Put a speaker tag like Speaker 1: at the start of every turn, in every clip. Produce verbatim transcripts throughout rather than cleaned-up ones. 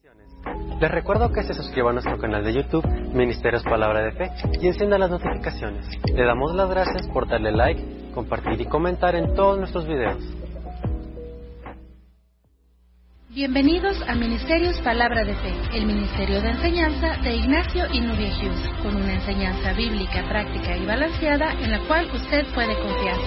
Speaker 1: Les recuerdo que se suscriban a nuestro canal de YouTube, Ministerios Palabra de Fe, y enciendan las notificaciones. Le damos las gracias por darle like, compartir y comentar en todos nuestros videos.
Speaker 2: Bienvenidos a Ministerios Palabra de Fe, el ministerio de enseñanza de Ignacio y Nubia Hughes, con una enseñanza bíblica, práctica y balanceada en la cual usted puede confiar.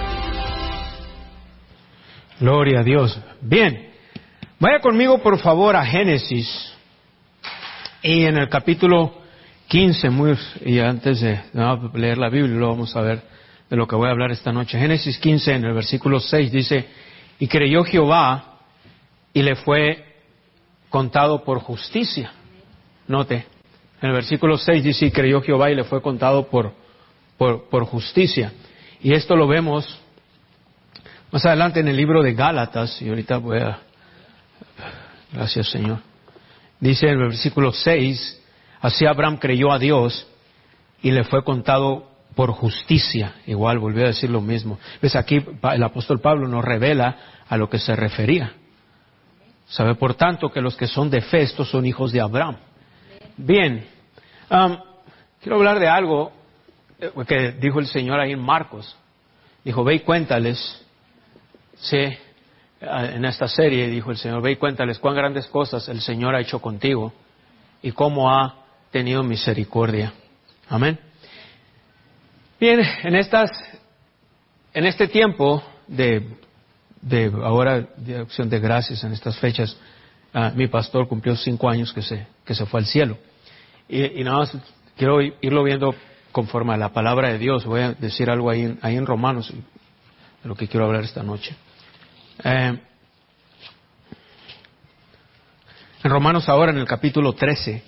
Speaker 3: Gloria a Dios. Bien, vaya conmigo por favor a Génesis. Y en el capítulo quince, muy, y antes de no, leer la Biblia, lo vamos a ver de lo que voy a hablar esta noche. Génesis quince, en el versículo seis, dice: y creyó Jehová, y le fue contado por justicia. Note, en el versículo seis dice: y creyó Jehová, y le fue contado por, por, por justicia. Y esto lo vemos más adelante en el libro de Gálatas, y ahorita voy a... Gracias, Señor. Dice en el versículo seis, así Abraham creyó a Dios y le fue contado por justicia. Igual, volvió a decir lo mismo. Ves, aquí el apóstol Pablo nos revela a lo que se refería. Sabe, por tanto, que los que son de fe, estos son hijos de Abraham. Bien, um, quiero hablar de algo que dijo el Señor ahí en Marcos. Dijo, ve y cuéntales, sí, en esta serie, dijo el Señor, ve y cuéntales cuán grandes cosas el Señor ha hecho contigo y cómo ha tenido misericordia. Amén. Bien, en estas, en este tiempo de, de ahora de acción de gracias, en estas fechas, uh, mi pastor cumplió cinco años que se, que se fue al cielo. Y, y nada más quiero irlo viendo conforme a la palabra de Dios. Voy a decir algo ahí en, ahí en Romanos, de lo que quiero hablar esta noche. Eh, en Romanos ahora en el capítulo trece,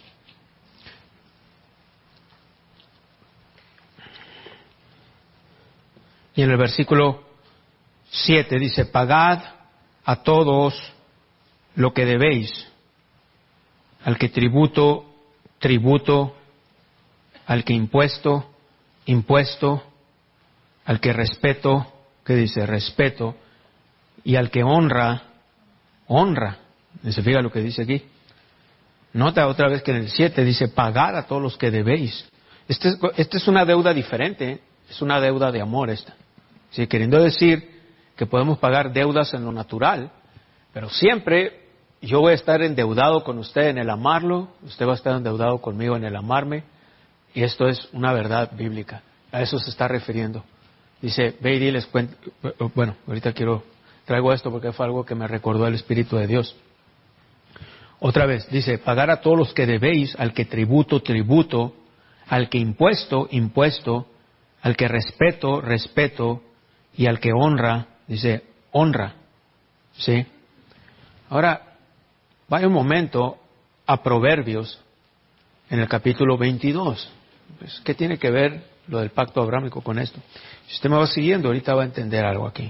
Speaker 3: y en el versículo siete dice: pagad a todos lo que debéis, al que tributo, tributo, al que impuesto, impuesto, al que respeto, ¿qué dice? Respeto, y al que honra, honra. ¿Se fija lo que dice aquí? Nota otra vez que en el siete dice, pagar a todos los que debéis. Esta es, este es una deuda diferente, ¿eh? Es una deuda de amor esta. Sí, queriendo decir que podemos pagar deudas en lo natural, pero siempre yo voy a estar endeudado con usted en el amarlo, usted va a estar endeudado conmigo en el amarme, y esto es una verdad bíblica. A eso se está refiriendo. Dice, ve y diles, bueno, ahorita quiero... Traigo esto porque fue algo que me recordó el Espíritu de Dios. Otra vez, dice, pagar a todos los que debéis, al que tributo, tributo, al que impuesto, impuesto, al que respeto, respeto, y al que honra, dice, honra. ¿Sí? Ahora, vaya un momento a Proverbios, en el capítulo veintidós. Pues, ¿qué tiene que ver lo del pacto abrámico con esto? Si usted me va siguiendo, ahorita va a entender algo aquí.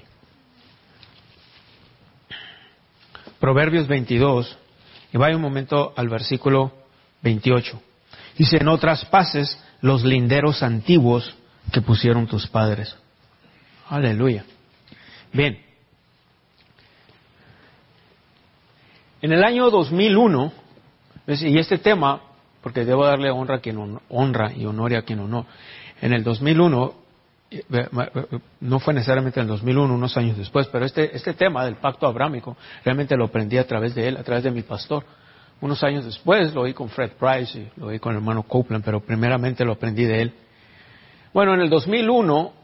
Speaker 3: Proverbios veintidós, y vaya un momento al versículo veintiocho. Dice, no traspases los linderos antiguos que pusieron tus padres. Aleluya. Bien. En el año dos mil uno, y este tema, porque debo darle honra a quien honra y honor a quien honor, en el dos mil uno, no fue necesariamente en el dos mil uno, unos años después, pero este, este tema del pacto abrámico realmente lo aprendí a través de él, a través de mi pastor. Unos años después lo oí con Fred Price y lo oí con el hermano Copeland, pero primeramente lo aprendí de él. Bueno, en el dos mil uno,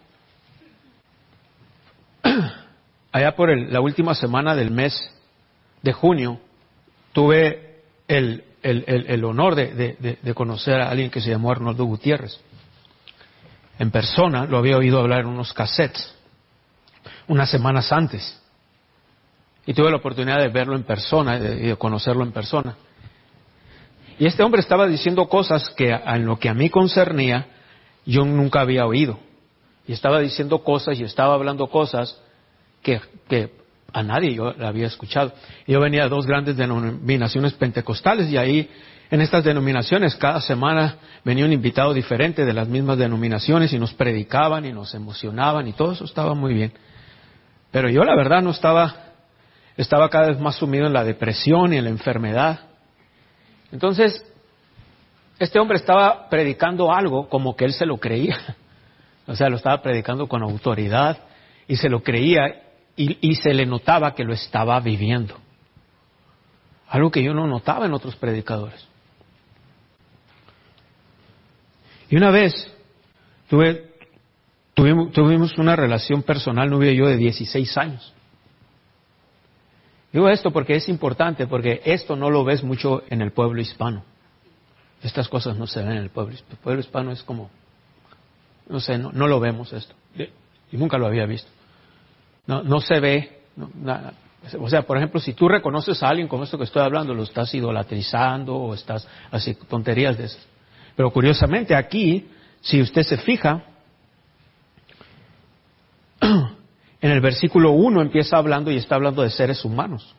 Speaker 3: allá por el, la última semana del mes de junio, tuve el, el, el, el honor de, de, de, de conocer a alguien que se llamó Arnoldo Gutiérrez. En persona, lo había oído hablar en unos cassettes, unas semanas antes. Y tuve la oportunidad de verlo en persona, y de, de conocerlo en persona. Y este hombre estaba diciendo cosas que en lo que a mí concernía, yo nunca había oído. Y estaba diciendo cosas y estaba hablando cosas que, que a nadie yo la había escuchado. Y yo venía de dos grandes denominaciones pentecostales y ahí, en estas denominaciones, cada semana venía un invitado diferente de las mismas denominaciones y nos predicaban y nos emocionaban y todo eso estaba muy bien. Pero yo la verdad no estaba, estaba cada vez más sumido en la depresión y en la enfermedad. Entonces, este hombre estaba predicando algo como que él se lo creía. O sea, lo estaba predicando con autoridad y se lo creía y, y se le notaba que lo estaba viviendo. Algo que yo no notaba en otros predicadores. Y una vez tuve, tuvimos, tuvimos una relación personal, novia y yo, de dieciséis años. Digo esto porque es importante, porque esto no lo ves mucho en el pueblo hispano. Estas cosas no se ven en el pueblo hispano. El pueblo hispano es como, no sé, no, no lo vemos esto. Y nunca lo había visto. No, no se ve, no, nada. O sea, por ejemplo, si tú reconoces a alguien como esto que estoy hablando, lo estás idolatrizando o estás así, tonterías de esas. Pero curiosamente aquí, si usted se fija, en el versículo uno empieza hablando y está hablando de seres humanos.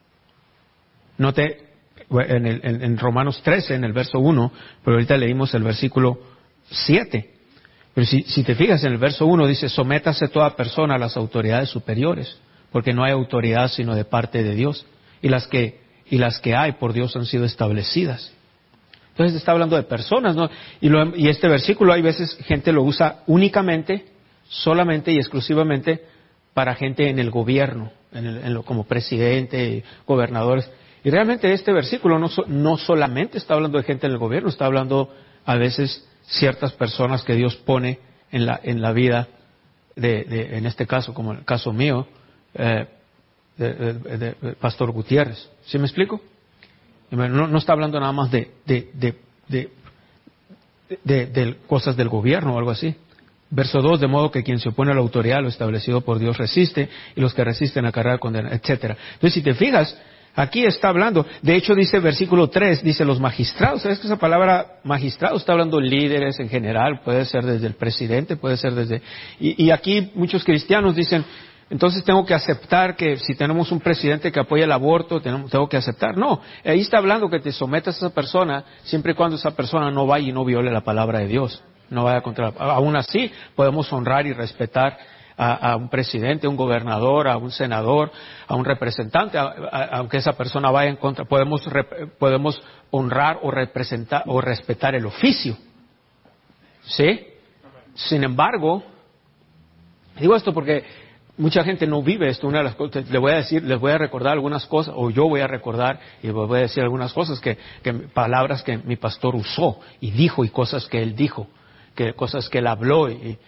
Speaker 3: Note, en, el, en, en Romanos trece, en el verso uno, pero ahorita leímos el versículo siete. Pero si, si te fijas en el verso uno, dice, sométase toda persona a las autoridades superiores, porque no hay autoridad sino de parte de Dios. Y las que, y las que hay por Dios han sido establecidas. Entonces está hablando de personas, ¿no? Y, lo, y este versículo hay veces gente lo usa únicamente, solamente y exclusivamente para gente en el gobierno, en el, en lo, como presidente, gobernadores. Y realmente este versículo no, no solamente está hablando de gente en el gobierno, está hablando a veces ciertas personas que Dios pone en la, en la vida de, de, en este caso, como en el caso mío, eh, de, de, de, de Pastor Gutiérrez. ¿Sí me explico? No, no está hablando nada más de, de, de, de, de, de cosas del gobierno o algo así. Verso dos, de modo que quien se opone a la autoridad, lo establecido por Dios resiste, y los que resisten a carrera condena, etcétera. Entonces, si te fijas, aquí está hablando, de hecho dice versículo tres, dice los magistrados. ¿Sabes que esa palabra magistrado está hablando líderes en general? Puede ser desde el presidente, puede ser desde... Y, y aquí muchos cristianos dicen, entonces tengo que aceptar que si tenemos un presidente que apoya el aborto, tenemos, tengo que aceptar. No, ahí está hablando que te sometas a esa persona siempre y cuando esa persona no vaya y no viole la palabra de Dios. No vaya contra. Aún así, podemos honrar y respetar a, a un presidente, a un gobernador, a un senador, a un representante, a, a, aunque esa persona vaya en contra. Podemos, rep, podemos honrar o representar o respetar el oficio. ¿Sí? Sin embargo, digo esto porque mucha gente no vive esto. Una de las cosas, les voy a decir, les voy a recordar algunas cosas, o yo voy a recordar y les voy a decir algunas cosas que, que palabras que mi pastor usó y dijo y cosas que él dijo, que cosas que él habló y,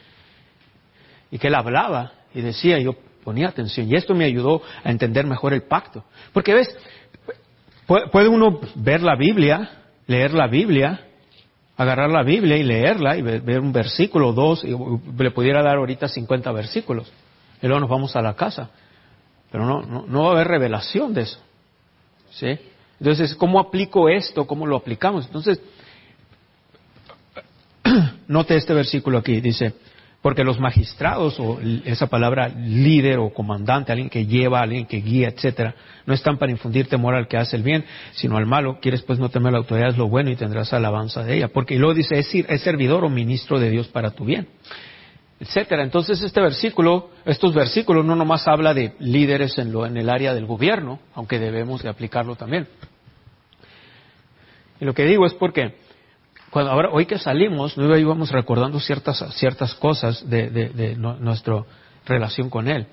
Speaker 3: y que él hablaba y decía, y yo ponía atención y esto me ayudó a entender mejor el pacto. Porque ves, puede uno ver la Biblia, leer la Biblia, agarrar la Biblia y leerla y ver, ver un versículo, dos, y le pudiera dar ahorita cincuenta versículos. Y luego nos vamos a la casa. Pero no, no, no va a haber revelación de eso. ¿Sí? Entonces, ¿cómo aplico esto? ¿Cómo lo aplicamos? Entonces, note este versículo aquí. Dice, porque los magistrados, o esa palabra líder o comandante, alguien que lleva, alguien que guía, etcétera, no están para infundir temor al que hace el bien, sino al malo. Quieres pues no temer la autoridad, es lo bueno y tendrás alabanza de ella. Porque y luego dice, es, es servidor o ministro de Dios para tu bien, etcétera. Entonces este versículo, estos versículos no nomás habla de líderes en, lo, en el área del gobierno, aunque debemos de aplicarlo también. Y lo que digo es porque cuando ahora hoy que salimos, no íbamos recordando ciertas ciertas cosas de, de, de no, nuestra relación con Él.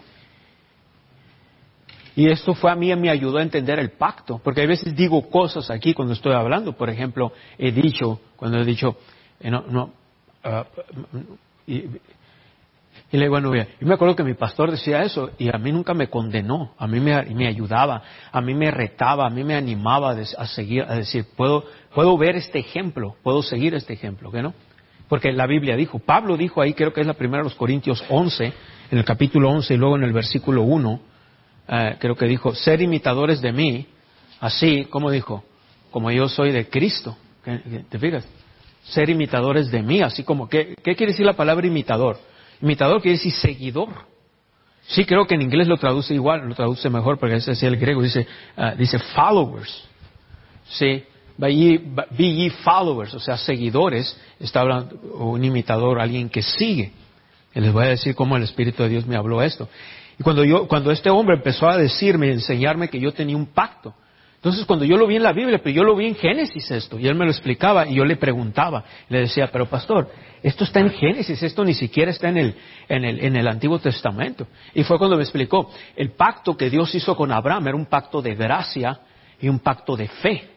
Speaker 3: Y esto fue a mí, me ayudó a entender el pacto, porque a veces digo cosas aquí cuando estoy hablando. Por ejemplo, he dicho, cuando he dicho, eh, no, no, uh, y, Y le digo, bueno, yo me acuerdo que mi pastor decía eso y a mí nunca me condenó, a mí me, me ayudaba, a mí me retaba, a mí me animaba a seguir, a decir, puedo, puedo ver este ejemplo, puedo seguir este ejemplo, ¿qué no? Porque la Biblia dijo, Pablo dijo ahí, creo que es la primera de los Corintios once, en el capítulo once y luego en el versículo uno, eh, creo que dijo, ser imitadores de mí, así, ¿cómo dijo? Como yo soy de Cristo, ¿te fijas? Ser imitadores de mí, así como, ¿qué, qué quiere decir la palabra imitador? Imitador quiere decir seguidor. Sí, creo que en inglés lo traduce igual, lo traduce mejor, porque ese es el griego, dice, uh, dice followers. Sí, be ye, be ye followers, o sea, seguidores, está hablando un imitador, alguien que sigue. Y les voy a decir cómo el Espíritu de Dios me habló esto. Y cuando yo, cuando este hombre empezó a decirme, a enseñarme que yo tenía un pacto, Entonces cuando yo lo vi en la Biblia, pero yo lo vi en Génesis esto, y él me lo explicaba, y yo le preguntaba, le decía, pero pastor, esto está en Génesis, esto ni siquiera está en el, en el, en el Antiguo Testamento. Y fue cuando me explicó, el pacto que Dios hizo con Abraham era un pacto de gracia y un pacto de fe.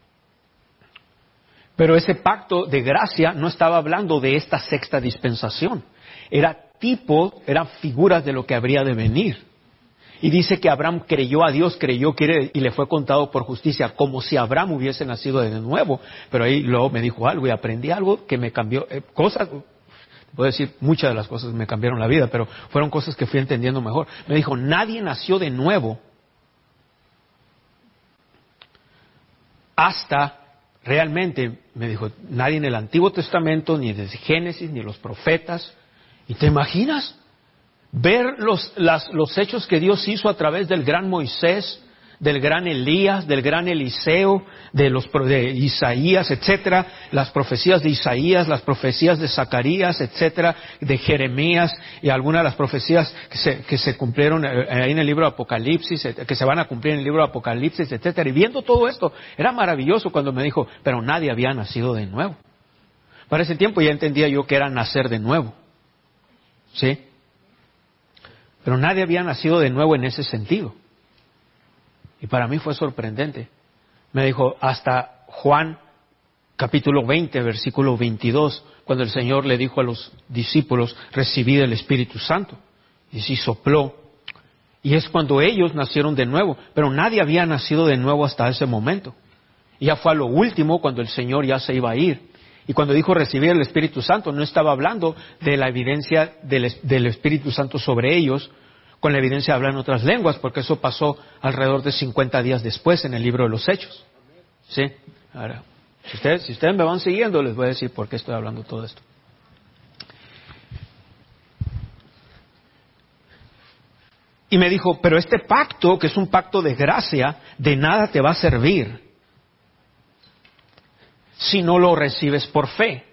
Speaker 3: Pero ese pacto de gracia no estaba hablando de esta sexta dispensación. Era tipo, eran figuras de lo que habría de venir. Y dice que Abraham creyó a Dios, creyó que y le fue contado por justicia, como si Abraham hubiese nacido de nuevo. Pero ahí luego me dijo algo y aprendí algo que me cambió, eh, cosas, puedo decir, muchas de las cosas me cambiaron la vida, pero fueron cosas que fui entendiendo mejor. Me dijo, nadie nació de nuevo hasta... Realmente, me dijo, nadie en el Antiguo Testamento, ni desde Génesis, ni los profetas. ¿Y te imaginas? Ver los, las, los hechos que Dios hizo a través del gran Moisés, del gran Elías, del gran Eliseo, de los de Isaías, etcétera, las profecías de Isaías, las profecías de Zacarías, etcétera, de Jeremías y algunas de las profecías que se, que se cumplieron ahí en el libro de Apocalipsis, que se van a cumplir en el libro de Apocalipsis, etcétera. Y viendo todo esto, era maravilloso cuando me dijo, pero nadie había nacido de nuevo. Para ese tiempo ya entendía yo que era nacer de nuevo. ¿Sí? Pero nadie había nacido de nuevo en ese sentido. Y para mí fue sorprendente. Me dijo, hasta Juan capítulo veinte, versículo veintidós, cuando el Señor le dijo a los discípulos, recibid el Espíritu Santo. Y sí sopló. Y es cuando ellos nacieron de nuevo. Pero nadie había nacido de nuevo hasta ese momento. Y ya fue a lo último cuando el Señor ya se iba a ir. Y cuando dijo recibir el Espíritu Santo, no estaba hablando de la evidencia del, del Espíritu Santo sobre ellos, con la evidencia de hablar en otras lenguas, porque eso pasó alrededor de cincuenta días después en el libro de los Hechos. ¿Sí? Ahora, si ustedes, si ustedes me van siguiendo, les voy a decir por qué estoy hablando todo esto. Y me dijo, pero este pacto, que es un pacto de gracia, de nada te va a servir si no lo recibes por fe.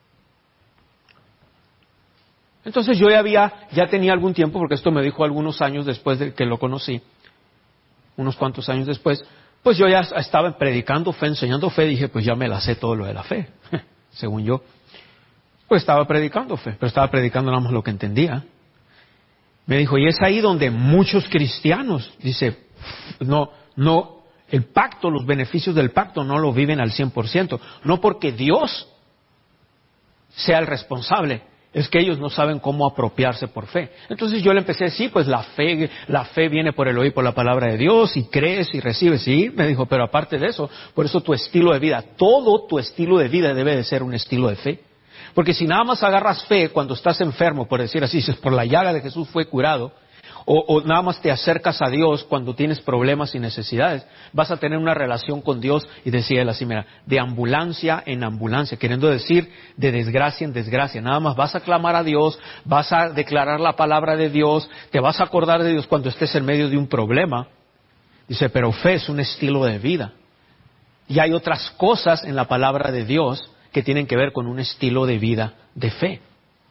Speaker 3: Entonces yo ya había, ya tenía algún tiempo, porque esto me dijo algunos años después de que lo conocí, unos cuantos años después, pues yo ya estaba predicando fe, enseñando fe, dije, pues ya me la sé todo lo de la fe, según yo. Pues estaba predicando fe, pero estaba predicando nada más lo que entendía. Me dijo, y es ahí donde muchos cristianos, dice, no, no, el pacto, los beneficios del pacto no lo viven al cien por ciento, no porque Dios sea el responsable, es que ellos no saben cómo apropiarse por fe. Entonces yo le empecé a decir, pues la fe, la fe viene por el oír por la palabra de Dios, y crees y recibes. Sí, me dijo, pero aparte de eso, por eso tu estilo de vida, todo tu estilo de vida debe de ser un estilo de fe. Porque si nada más agarras fe cuando estás enfermo, por decir así, si es por la llaga de Jesús fue curado, o, o nada más te acercas a Dios cuando tienes problemas y necesidades, vas a tener una relación con Dios, y decía él así, mira, de ambulancia en ambulancia, queriendo decir de desgracia en desgracia. Nada más vas a clamar a Dios, vas a declarar la palabra de Dios, te vas a acordar de Dios cuando estés en medio de un problema. Dice, pero fe es un estilo de vida. Y hay otras cosas en la palabra de Dios que tienen que ver con un estilo de vida de fe.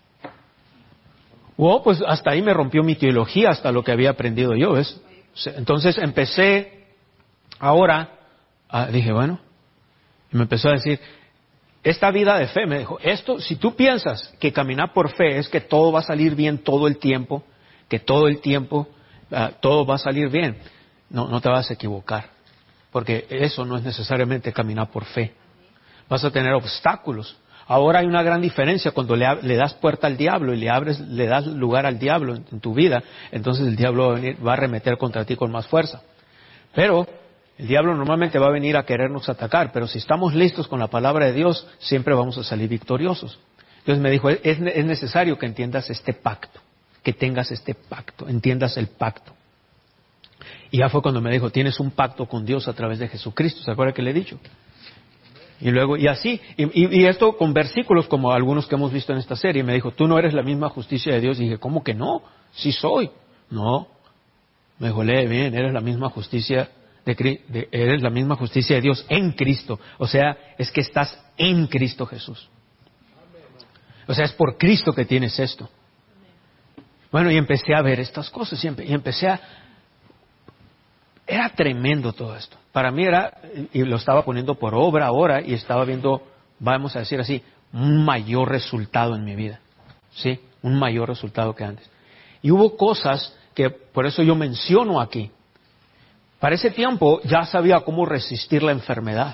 Speaker 3: Oh, pues hasta ahí me rompió mi teología, hasta lo que había aprendido yo, ¿ves? Entonces empecé, ahora, ah, dije, bueno, y me empezó a decir, esta vida de fe, me dijo, esto, si tú piensas que caminar por fe es que todo va a salir bien todo el tiempo, que todo el tiempo, uh, todo va a salir bien, no, no te vas a equivocar, porque eso no es necesariamente caminar por fe. Vas a tener obstáculos. Ahora hay una gran diferencia cuando le, le das puerta al diablo y le abres, le das lugar al diablo en, en tu vida, entonces el diablo va a, venir, va a arremeter contra ti con más fuerza. Pero el diablo normalmente va a venir a querernos atacar, pero si estamos listos con la palabra de Dios, siempre vamos a salir victoriosos. Entonces me dijo, es, es necesario que entiendas este pacto, que tengas este pacto, entiendas el pacto. Y ya fue cuando me dijo, tienes un pacto con Dios a través de Jesucristo, ¿se acuerda que le he dicho? Y luego, y así, y, y, y esto con versículos como algunos que hemos visto en esta serie. Me dijo, tú no eres la misma justicia de Dios. Y dije, ¿cómo que no? Sí soy. No. Me dijo, lee bien, eres la misma justicia de, de, eres la misma justicia de Dios en Cristo. O sea, es que estás en Cristo Jesús. O sea, es por Cristo que tienes esto. Bueno, y empecé a ver estas cosas, y, empe, y empecé a... era tremendo todo esto. Para mí era, y lo estaba poniendo por obra ahora, y estaba viendo, vamos a decir así, un mayor resultado en mi vida. ¿Sí? Un mayor resultado que antes. Y hubo cosas que, por eso yo menciono aquí. Para ese tiempo ya sabía cómo resistir la enfermedad.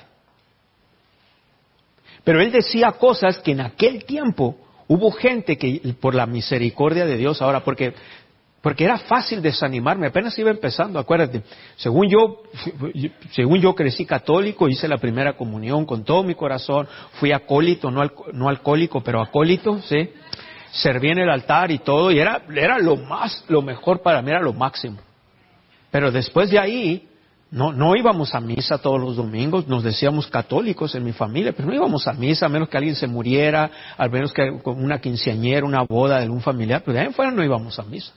Speaker 3: Pero él decía cosas que en aquel tiempo hubo gente que, por la misericordia de Dios ahora, porque, porque era fácil desanimarme, apenas iba empezando, acuérdate. Según yo, según yo crecí católico, hice la primera comunión con todo mi corazón, fui acólito, no, al, no alcohólico, pero acólito, ¿sí? Serví en el altar y todo, y era, era lo más, lo mejor para mí, era lo máximo. Pero después de ahí, no, no íbamos a misa todos los domingos, nos decíamos católicos en mi familia, pero no íbamos a misa a menos que alguien se muriera, al menos que una quinceañera, una boda de un familiar, pero de ahí en fuera no íbamos a misa.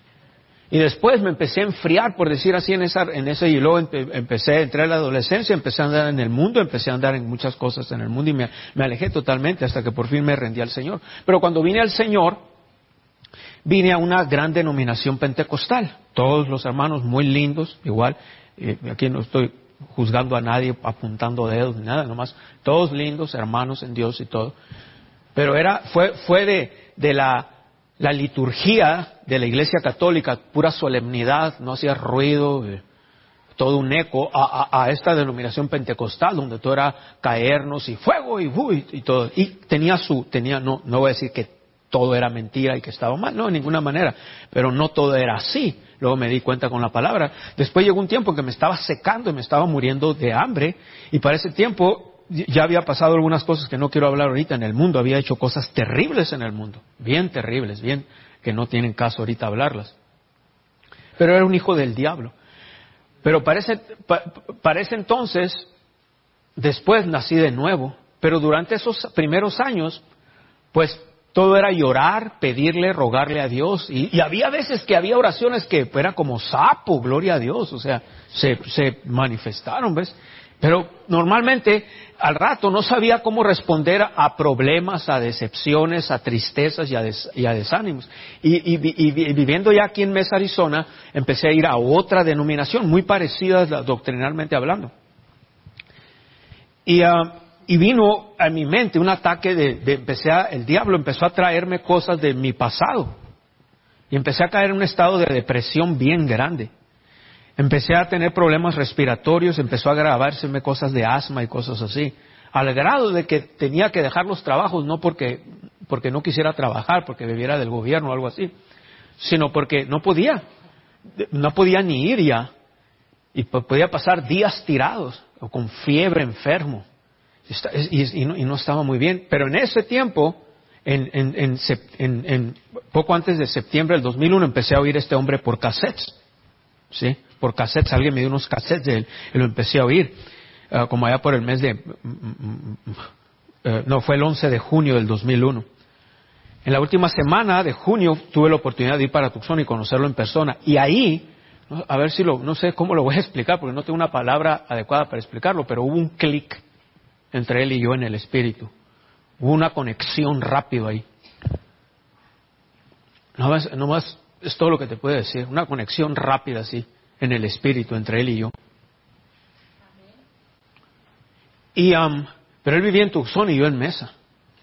Speaker 3: Y después me empecé a enfriar, por decir así, en esa, en ese, y luego empe, empecé, entré a la adolescencia, empecé a andar en el mundo, empecé a andar en muchas cosas en el mundo y me, me alejé totalmente hasta que por fin me rendí al Señor. Pero cuando vine al Señor, vine a una gran denominación pentecostal. Todos los hermanos muy lindos, igual, eh, aquí no estoy juzgando a nadie, apuntando dedos, ni nada, nomás, todos lindos, hermanos en Dios y todo. Pero era, fue, fue de, de la, la liturgia de la Iglesia Católica, pura solemnidad, no hacía ruido, eh, todo un eco, a, a, a esta denominación pentecostal, donde todo era caernos y fuego y, uy, y todo. Y tenía su, tenía, no, no voy a decir que todo era mentira y que estaba mal, no, de ninguna manera, pero no todo era así. Luego me di cuenta con la palabra. Después llegó un tiempo en que me estaba secando y me estaba muriendo de hambre, y para ese tiempo ya había pasado algunas cosas que no quiero hablar ahorita en el mundo, había hecho cosas terribles en el mundo, bien terribles, bien que no tienen caso ahorita hablarlas. Pero era un hijo del diablo. Pero para ese, pa, para ese entonces, después nací de nuevo, pero durante esos primeros años, pues todo era llorar, pedirle, rogarle a Dios. Y, y había veces que había oraciones que eran como sapo, gloria a Dios. O sea, se, se manifestaron, ¿ves? Pero normalmente al rato no sabía cómo responder a problemas, a decepciones, a tristezas y a, des, y a desánimos. Y, y, y, y viviendo ya aquí en Mesa, Arizona, empecé a ir a otra denominación muy parecida doctrinalmente hablando. Y... Uh, Y vino a mi mente un ataque de, de empecé a, el diablo empezó a traerme cosas de mi pasado. Y empecé a caer en un estado de depresión bien grande. Empecé a tener problemas respiratorios, empezó a agravárseme cosas de asma y cosas así. Al grado de que tenía que dejar los trabajos, no porque, porque no quisiera trabajar, porque viviera del gobierno o algo así, sino porque no podía. No podía ni ir ya. Y podía pasar días tirados, o con fiebre, enfermo. Y, y, no, y no estaba muy bien, pero en ese tiempo, en, en, en, en, en poco antes de septiembre del dos mil uno, empecé a oír a este hombre por cassettes, ¿sí? Por cassettes, alguien me dio unos cassettes de él, y lo empecé a oír, uh, como allá por el mes de, uh, no, fue el once de junio del dos mil uno. En la última semana de junio tuve la oportunidad de ir para Tucson y conocerlo en persona, y ahí, a ver si lo, no sé cómo lo voy a explicar, porque no tengo una palabra adecuada para explicarlo, pero hubo un clic entre él y yo en el espíritu. Hubo una conexión rápida ahí. No más, no más es todo lo que te puedo decir. Una conexión rápida así en el espíritu entre él y yo. Y, um, pero él vivía en Tucson y yo en Mesa.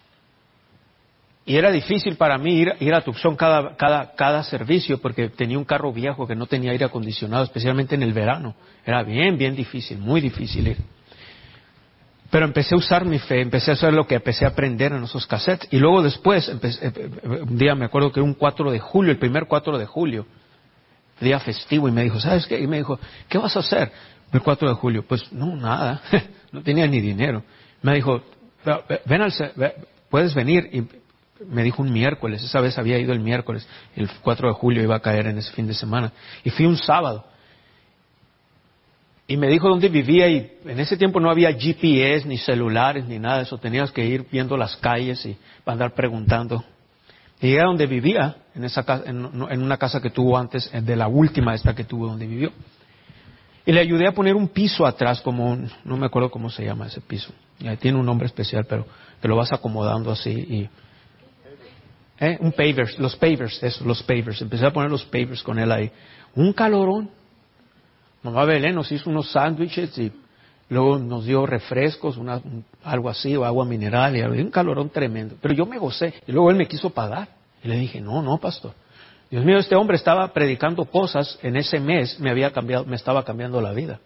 Speaker 3: Y era difícil para mí ir, ir a Tucson cada, cada, cada servicio porque tenía un carro viejo que no tenía aire acondicionado, especialmente en el verano. Era bien, bien difícil, muy difícil ir. Pero empecé a usar mi fe, empecé a hacer lo que empecé a aprender en esos cassettes. Y luego después, empecé, un día me acuerdo que era un cuatro de julio, el primer cuatro de julio, día festivo, y me dijo, ¿sabes qué? Y me dijo, ¿qué vas a hacer el cuatro de julio? Pues no, nada, no tenía ni dinero. Me dijo, ven al, puedes venir. Y me dijo un miércoles, esa vez había ido el miércoles, el cuatro de julio iba a caer en ese fin de semana. Y fui un sábado. Y me dijo dónde vivía, y en ese tiempo no había G P S, ni celulares, ni nada de eso. Tenías que ir viendo las calles y andar preguntando. Y llegué a donde vivía, en, esa casa, en, en una casa que tuvo antes, de la última esta que tuvo donde vivió. Y le ayudé a poner un piso atrás, como un, no me acuerdo cómo se llama ese piso. Y tiene un nombre especial, pero te lo vas acomodando así. Y, ¿eh? Un pavers, los pavers, eso, los pavers. Empecé a poner los pavers con él ahí. Un calorón. mamá Belén nos hizo unos sándwiches y luego nos dio refrescos, una, algo así, o agua mineral, y había un calorón tremendo. Pero yo me gocé, y luego él me quiso pagar. Y le dije, no, no, pastor. Dios mío, este hombre estaba predicando cosas, en ese mes me había cambiado, me estaba cambiando la vida.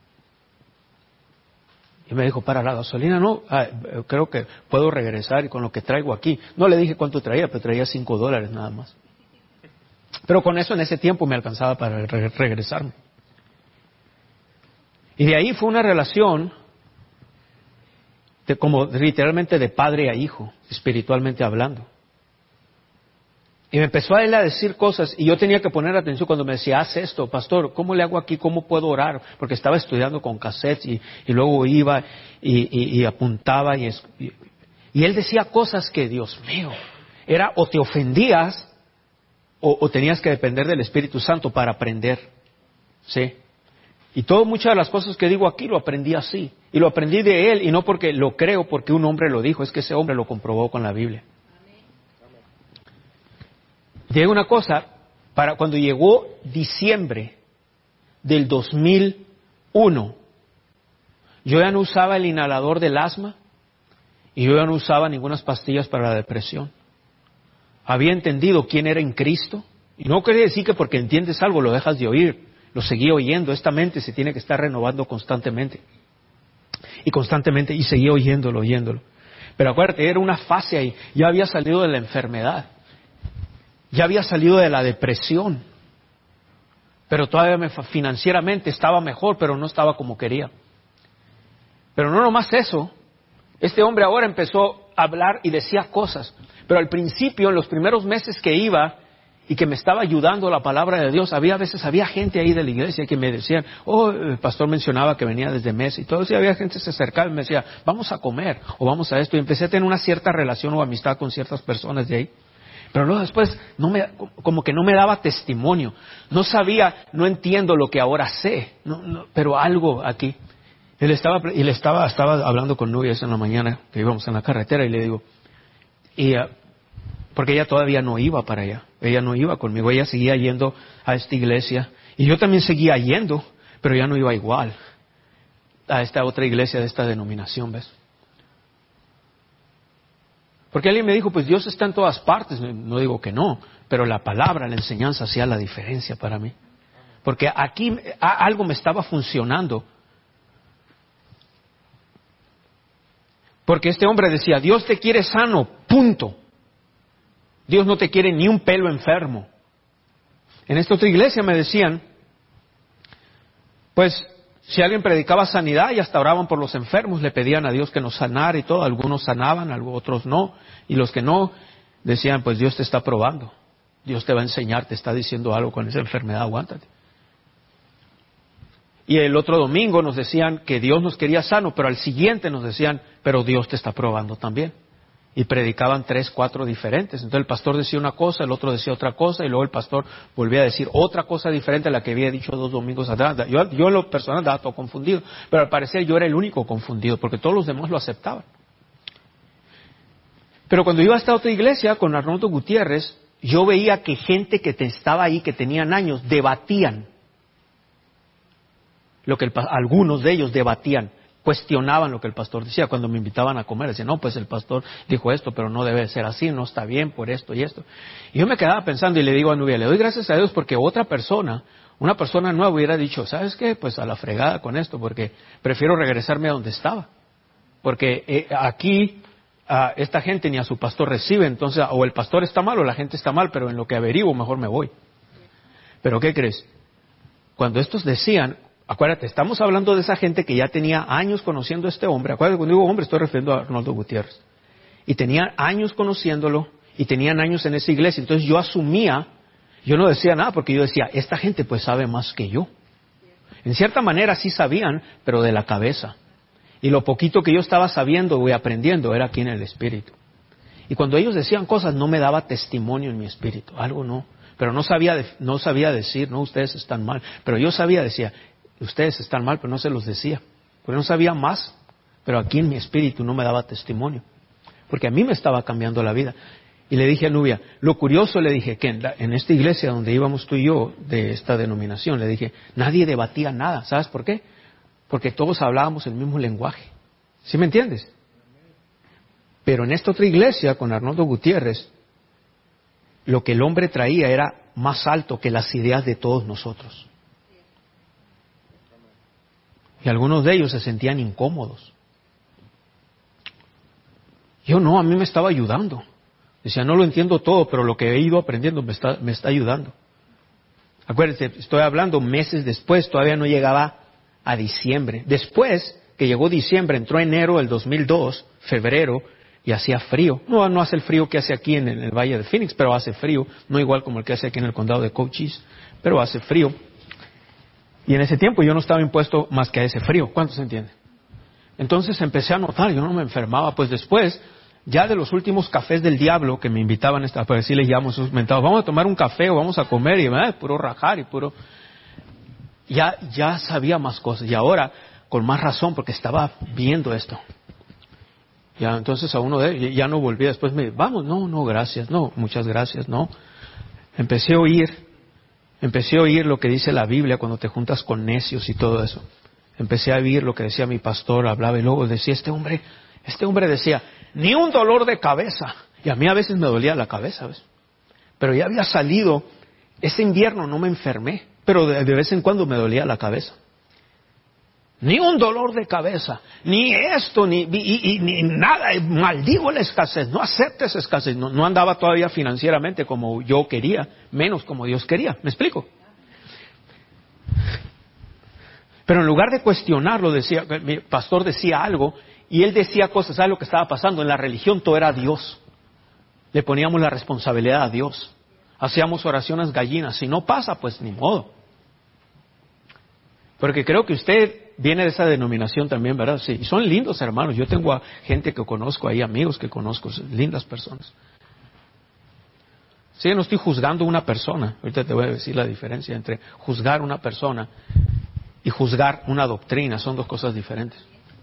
Speaker 3: Y me dijo, para la gasolina, no, ah, creo que puedo regresar y con lo que traigo aquí. No le dije cuánto traía, pero traía cinco dólares nada más. Pero con eso en ese tiempo me alcanzaba para re- regresarme. Y de ahí fue una relación de, como literalmente de padre a hijo, espiritualmente hablando. Y me empezó a él a decir cosas y yo tenía que poner atención cuando me decía, haz esto, pastor, ¿cómo le hago aquí? ¿Cómo puedo orar? Porque estaba estudiando con cassettes y, y luego iba y, y, y apuntaba y, y, y él decía cosas que, Dios mío, era o te ofendías o, o tenías que depender del Espíritu Santo para aprender, ¿sí? Y todo, muchas de las cosas que digo aquí lo aprendí así. Y lo aprendí de él, y no porque lo creo, porque un hombre lo dijo, es que ese hombre lo comprobó con la Biblia. Llega una cosa, para cuando llegó diciembre del dos mil uno, yo ya no usaba el inhalador del asma, y yo ya no usaba ninguna pastillas para la depresión. Había entendido quién era en Cristo, y no quiere decir que porque entiendes algo lo dejas de oír. Lo seguí oyendo, esta mente se tiene que estar renovando constantemente. Y constantemente, y seguí oyéndolo, oyéndolo. Pero acuérdate, era una fase ahí, ya había salido de la enfermedad, ya había salido de la depresión, pero todavía me, financieramente estaba mejor, pero no estaba como quería. Pero no nomás eso, este hombre ahora empezó a hablar y decía cosas, pero al principio, en los primeros meses que iba, y que me estaba ayudando la palabra de Dios, había veces, había gente ahí de la iglesia que me decían, oh, el pastor mencionaba que venía desde Mesa y todo eso, y había gente que se acercaba y me decía, vamos a comer, o vamos a esto, y empecé a tener una cierta relación o amistad con ciertas personas de ahí, pero luego después, no me, como que no me daba testimonio, no sabía, no entiendo lo que ahora sé, no, no, pero algo aquí. Él estaba, y le estaba, estaba hablando con Nubia esa en la mañana, que íbamos en la carretera, y le digo, y uh, porque ella todavía no iba para allá, ella no iba conmigo, ella seguía yendo a esta iglesia, y yo también seguía yendo, pero ya no iba igual a esta otra iglesia de esta denominación, ¿ves? Porque alguien me dijo, pues Dios está en todas partes, no digo que no, pero la palabra, la enseñanza hacía la diferencia para mí, porque aquí algo me estaba funcionando, porque este hombre decía, Dios te quiere sano, punto. Dios no te quiere ni un pelo enfermo. En esta otra iglesia me decían, pues, si alguien predicaba sanidad y hasta oraban por los enfermos, le pedían a Dios que nos sanara y todo, algunos sanaban, otros no, y los que no, decían, pues Dios te está probando, Dios te va a enseñar, te está diciendo algo con esa enfermedad, aguántate. Y el otro domingo nos decían que Dios nos quería sano, pero al siguiente nos decían, pero Dios te está probando también. Y predicaban tres, cuatro diferentes. Entonces el pastor decía una cosa, el otro decía otra cosa, y luego el pastor volvía a decir otra cosa diferente a la que había dicho dos domingos atrás. Yo, yo en lo personal estaba todo confundido, pero al parecer yo era el único confundido, porque todos los demás lo aceptaban. Pero cuando iba a esta otra iglesia con Arnoldo Gutiérrez, yo veía que gente que te estaba ahí, que tenían años, debatían. Lo que el, algunos de ellos debatían. Cuestionaban lo que el pastor decía cuando me invitaban a comer. Decían, no, pues el pastor dijo esto, pero no debe ser así, no está bien por esto y esto. Y yo me quedaba pensando y le digo a Nubia, le doy gracias a Dios porque otra persona, una persona nueva hubiera dicho, ¿sabes qué? Pues a la fregada con esto, porque prefiero regresarme a donde estaba. Porque eh, aquí uh, esta gente ni a su pastor recibe, entonces o el pastor está mal o la gente está mal, pero en lo que averiguo mejor me voy. Pero ¿qué crees? Cuando estos decían, acuérdate, estamos hablando de esa gente que ya tenía años conociendo a este hombre. Acuérdate, cuando digo hombre, estoy refiriendo a Arnoldo Gutiérrez. Y tenían años conociéndolo, y tenían años en esa iglesia. Entonces yo asumía, yo no decía nada, porque yo decía, esta gente pues sabe más que yo. En cierta manera sí sabían, pero de la cabeza. Y lo poquito que yo estaba sabiendo y aprendiendo era aquí en el espíritu. Y cuando ellos decían cosas, no me daba testimonio en mi espíritu. Algo no. Pero no sabía, no sabía decir, no, ustedes están mal. Pero yo sabía, decía, ustedes están mal, pero no se los decía, porque no sabía más, pero aquí en mi espíritu no me daba testimonio, porque a mí me estaba cambiando la vida. Y le dije a Nubia, lo curioso, le dije, que en, la, en esta iglesia donde íbamos tú y yo, de esta denominación, le dije, nadie debatía nada. ¿Sabes por qué? Porque todos hablábamos el mismo lenguaje. ¿Sí me entiendes? Pero en esta otra iglesia, con Arnoldo Gutiérrez, lo que el hombre traía era más alto que las ideas de todos nosotros. Y algunos de ellos se sentían incómodos. Yo no, a mí me estaba ayudando. Decía, no lo entiendo todo, pero lo que he ido aprendiendo me está, me está ayudando. Acuérdense, estoy hablando meses después, todavía no llegaba a diciembre. Después que llegó diciembre, entró enero del dos mil dos, febrero, y hacía frío. No, no hace el frío que hace aquí en el Valle de Phoenix, pero hace frío. No igual como el que hace aquí en el condado de Cochise, pero hace frío. Y en ese tiempo yo no estaba impuesto más que a ese frío. ¿Cuántos entienden? Entonces empecé a notar, yo no me enfermaba. Pues después, ya de los últimos cafés del diablo que me invitaban, a pues así les llamo sus mentados, vamos a tomar un café o vamos a comer, y eh, puro rajar y puro... Ya, ya sabía más cosas, y ahora con más razón, porque estaba viendo esto. Ya, entonces a uno de ellos, ya no volví, después me vamos, no, no, gracias, no, muchas gracias, no. Empecé a oír, empecé a oír lo que dice la Biblia cuando te juntas con necios y todo eso. Empecé a oír lo que decía mi pastor, hablaba, y luego decía, este hombre, este hombre decía, ni un dolor de cabeza. Y a mí a veces me dolía la cabeza, ¿ves? Pero ya había salido, ese invierno no me enfermé, pero de, de vez en cuando me dolía la cabeza. Ni un dolor de cabeza, ni esto, ni, y, y, ni nada, maldigo la escasez, no aceptes escasez. No, no andaba todavía financieramente como yo quería, menos como Dios quería. ¿Me explico? Pero en lugar de cuestionarlo, decía, mi pastor decía algo, y él decía cosas, ¿sabes lo que estaba pasando? En la religión todo era Dios. Le poníamos la responsabilidad a Dios. Hacíamos oraciones gallinas. Si no pasa, pues ni modo. Porque creo que usted viene de esa denominación también, ¿verdad? Sí, y son lindos hermanos. Yo tengo a gente que conozco ahí, amigos que conozco, lindas personas. Sí, no estoy juzgando a una persona. Ahorita te voy a decir la diferencia entre juzgar a una persona y juzgar una doctrina. Son dos cosas diferentes.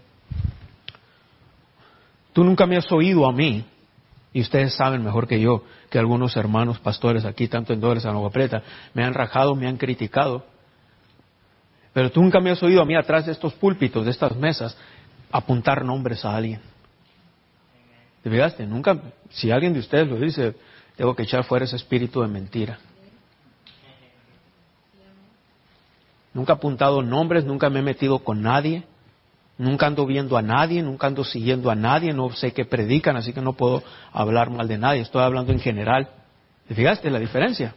Speaker 3: Tú nunca me has oído a mí, y ustedes saben mejor que yo, que algunos hermanos pastores aquí, tanto en Dores, en Agua Prieta, me han rajado, me han criticado. Pero tú nunca me has oído a mí atrás de estos púlpitos, de estas mesas, apuntar nombres a alguien. ¿Te fijaste? Nunca, si alguien de ustedes lo dice, tengo que echar fuera ese espíritu de mentira. Nunca he apuntado nombres, nunca me he metido con nadie, nunca ando viendo a nadie, nunca ando siguiendo a nadie, no sé qué predican, así que no puedo hablar mal de nadie, estoy hablando en general. ¿Te fijaste la diferencia?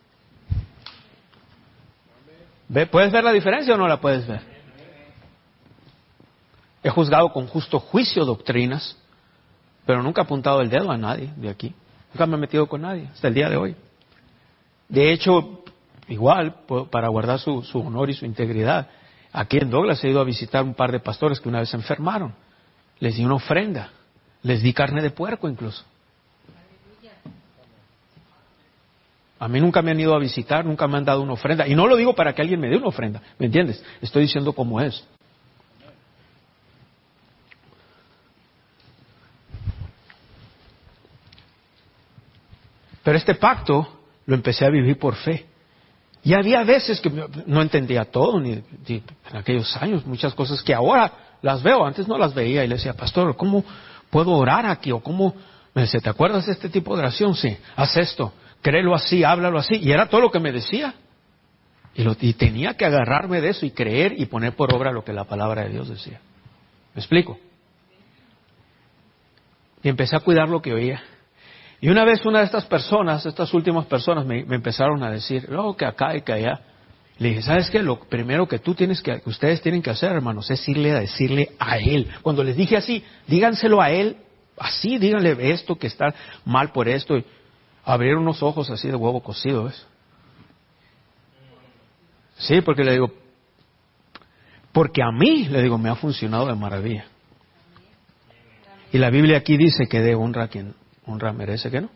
Speaker 3: ¿Ve? ¿Puedes ver la diferencia o no la puedes ver? He juzgado con justo juicio doctrinas, pero nunca he apuntado el dedo a nadie de aquí. Nunca me he metido con nadie, hasta el día de hoy. De hecho, igual, para guardar su, su honor y su integridad, aquí en Douglas he ido a visitar un par de pastores que una vez se enfermaron. Les di una ofrenda, les di carne de puerco incluso. A mí nunca me han ido a visitar, nunca me han dado una ofrenda. Y no lo digo para que alguien me dé una ofrenda, ¿me entiendes? Estoy diciendo cómo es. Pero este pacto lo empecé a vivir por fe. Y había veces que no entendía todo, ni, ni en aquellos años, muchas cosas que ahora las veo, antes no las veía. Y le decía, pastor, ¿cómo puedo orar aquí? O cómo, me decía, ¿te acuerdas de este tipo de oración? Sí, haz esto. Créelo así, háblalo así. Y era todo lo que me decía. Y, lo, y tenía que agarrarme de eso y creer y poner por obra lo que la palabra de Dios decía. ¿Me explico? Y empecé a cuidar lo que oía. Y una vez una de estas personas, estas últimas personas, me, me empezaron a decir, no, que acá y que allá. Le dije, ¿sabes qué? Lo primero que tú tienes que, que ustedes tienen que hacer, hermanos, es irle a decirle a él. Cuando les dije así, díganselo a él, así, díganle esto, que está mal por esto. Y abrir unos ojos así de huevo cocido, ¿ves? Sí, porque le digo, porque a mí, le digo, me ha funcionado de maravilla. Y la Biblia aquí dice que de honra a quien honra merece, ¿que no?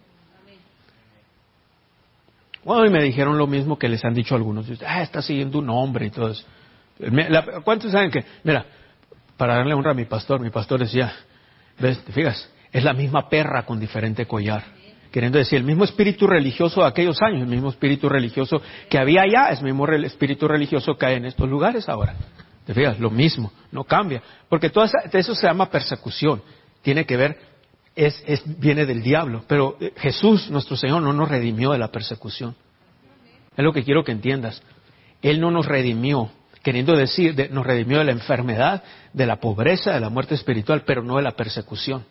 Speaker 3: Bueno, y me dijeron lo mismo que les han dicho algunos. Ah, está siguiendo un hombre y todo eso. ¿Cuántos saben que? Mira, para darle honra a mi pastor, mi pastor decía, ¿ves? ¿Te fijas? Es la misma perra con diferente collar. Queriendo decir, el mismo espíritu religioso de aquellos años, el mismo espíritu religioso que había allá, es el mismo re- espíritu religioso que hay en estos lugares ahora. ¿Te fijas? Lo mismo, no cambia. Porque todo esa, eso se llama persecución. Tiene que ver, es, es, viene del diablo. Pero Jesús, nuestro Señor, no nos redimió de la persecución. Es lo que quiero que entiendas. Él no nos redimió, queriendo decir, de, nos redimió de la enfermedad, de la pobreza, de la muerte espiritual, pero no de la persecución.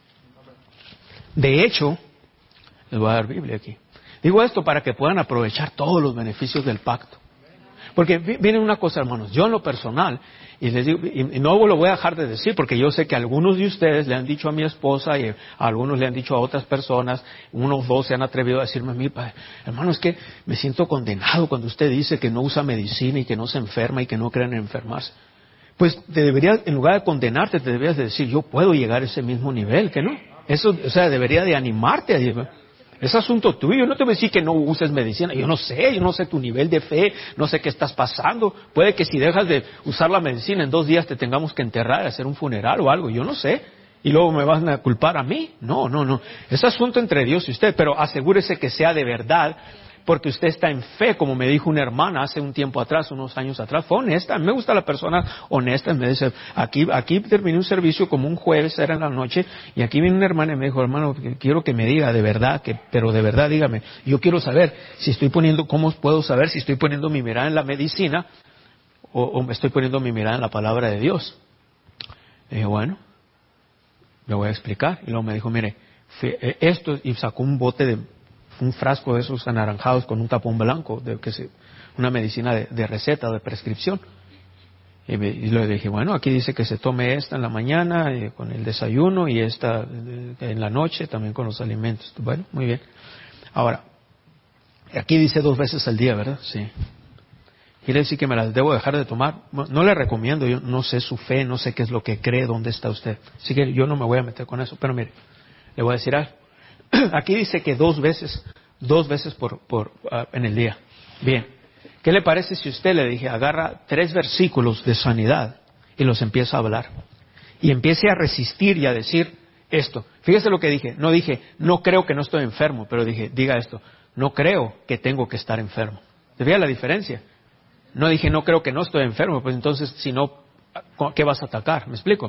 Speaker 3: De hecho, les voy a dar Biblia aquí. Digo esto para que puedan aprovechar todos los beneficios del pacto. Porque viene una cosa, hermanos, yo en lo personal, y les digo, y no lo voy a dejar de decir, porque yo sé que algunos de ustedes le han dicho a mi esposa y a algunos le han dicho a otras personas, unos dos se han atrevido a decirme a mí, hermano, es que me siento condenado cuando usted dice que no usa medicina y que no se enferma y que no creen en enfermarse. Pues te deberías, en lugar de condenarte, te deberías de decir, yo puedo llegar a ese mismo nivel, ¿que no? Eso, o sea, debería de animarte a decir, es asunto tuyo, no te voy a decir que no uses medicina, yo no sé, yo no sé tu nivel de fe, no sé qué estás pasando, puede que si dejas de usar la medicina en dos días te tengamos que enterrar, hacer un funeral o algo, yo no sé, y luego me vas a culpar a mí, no, no, no, es asunto entre Dios y usted, pero asegúrese que sea de verdad, porque usted está en fe, como me dijo una hermana hace un tiempo atrás, unos años atrás, fue honesta, me gusta la persona honesta, me dice, aquí, aquí terminé un servicio como un jueves, era en la noche, y aquí vino una hermana y me dijo, hermano, quiero que me diga de verdad, que, pero de verdad dígame, yo quiero saber si estoy poniendo, ¿cómo puedo saber si estoy poniendo mi mirada en la medicina o, o me estoy poniendo mi mirada en la palabra de Dios? Y dije, bueno, le voy a explicar, y luego me dijo, mire, esto, y sacó un bote de un frasco de esos anaranjados con un tapón blanco, de que se, una medicina de, de receta o de prescripción. Y, me, y le dije, bueno, aquí dice que se tome esta en la mañana eh, con el desayuno y esta eh, en la noche también con los alimentos. Bueno, muy bien. Ahora, aquí dice dos veces al día, ¿verdad? Sí. Quiere decir que me las debo dejar de tomar. No le recomiendo, yo no sé su fe, no sé qué es lo que cree, dónde está usted. Así que yo no me voy a meter con eso. Pero mire, le voy a decir algo. Aquí dice que dos veces, dos veces por, por, uh, en el día. Bien, ¿qué le parece si usted le dije, agarra tres versículos de sanidad y los empieza a hablar? Y empiece a resistir y a decir esto. Fíjese lo que dije, no dije, no creo que no estoy enfermo, pero dije, diga esto, no creo que tengo que estar enfermo. ¿Te fijas la diferencia? No dije, no creo que no estoy enfermo, pues entonces, si no, ¿qué vas a atacar? ¿Me explico?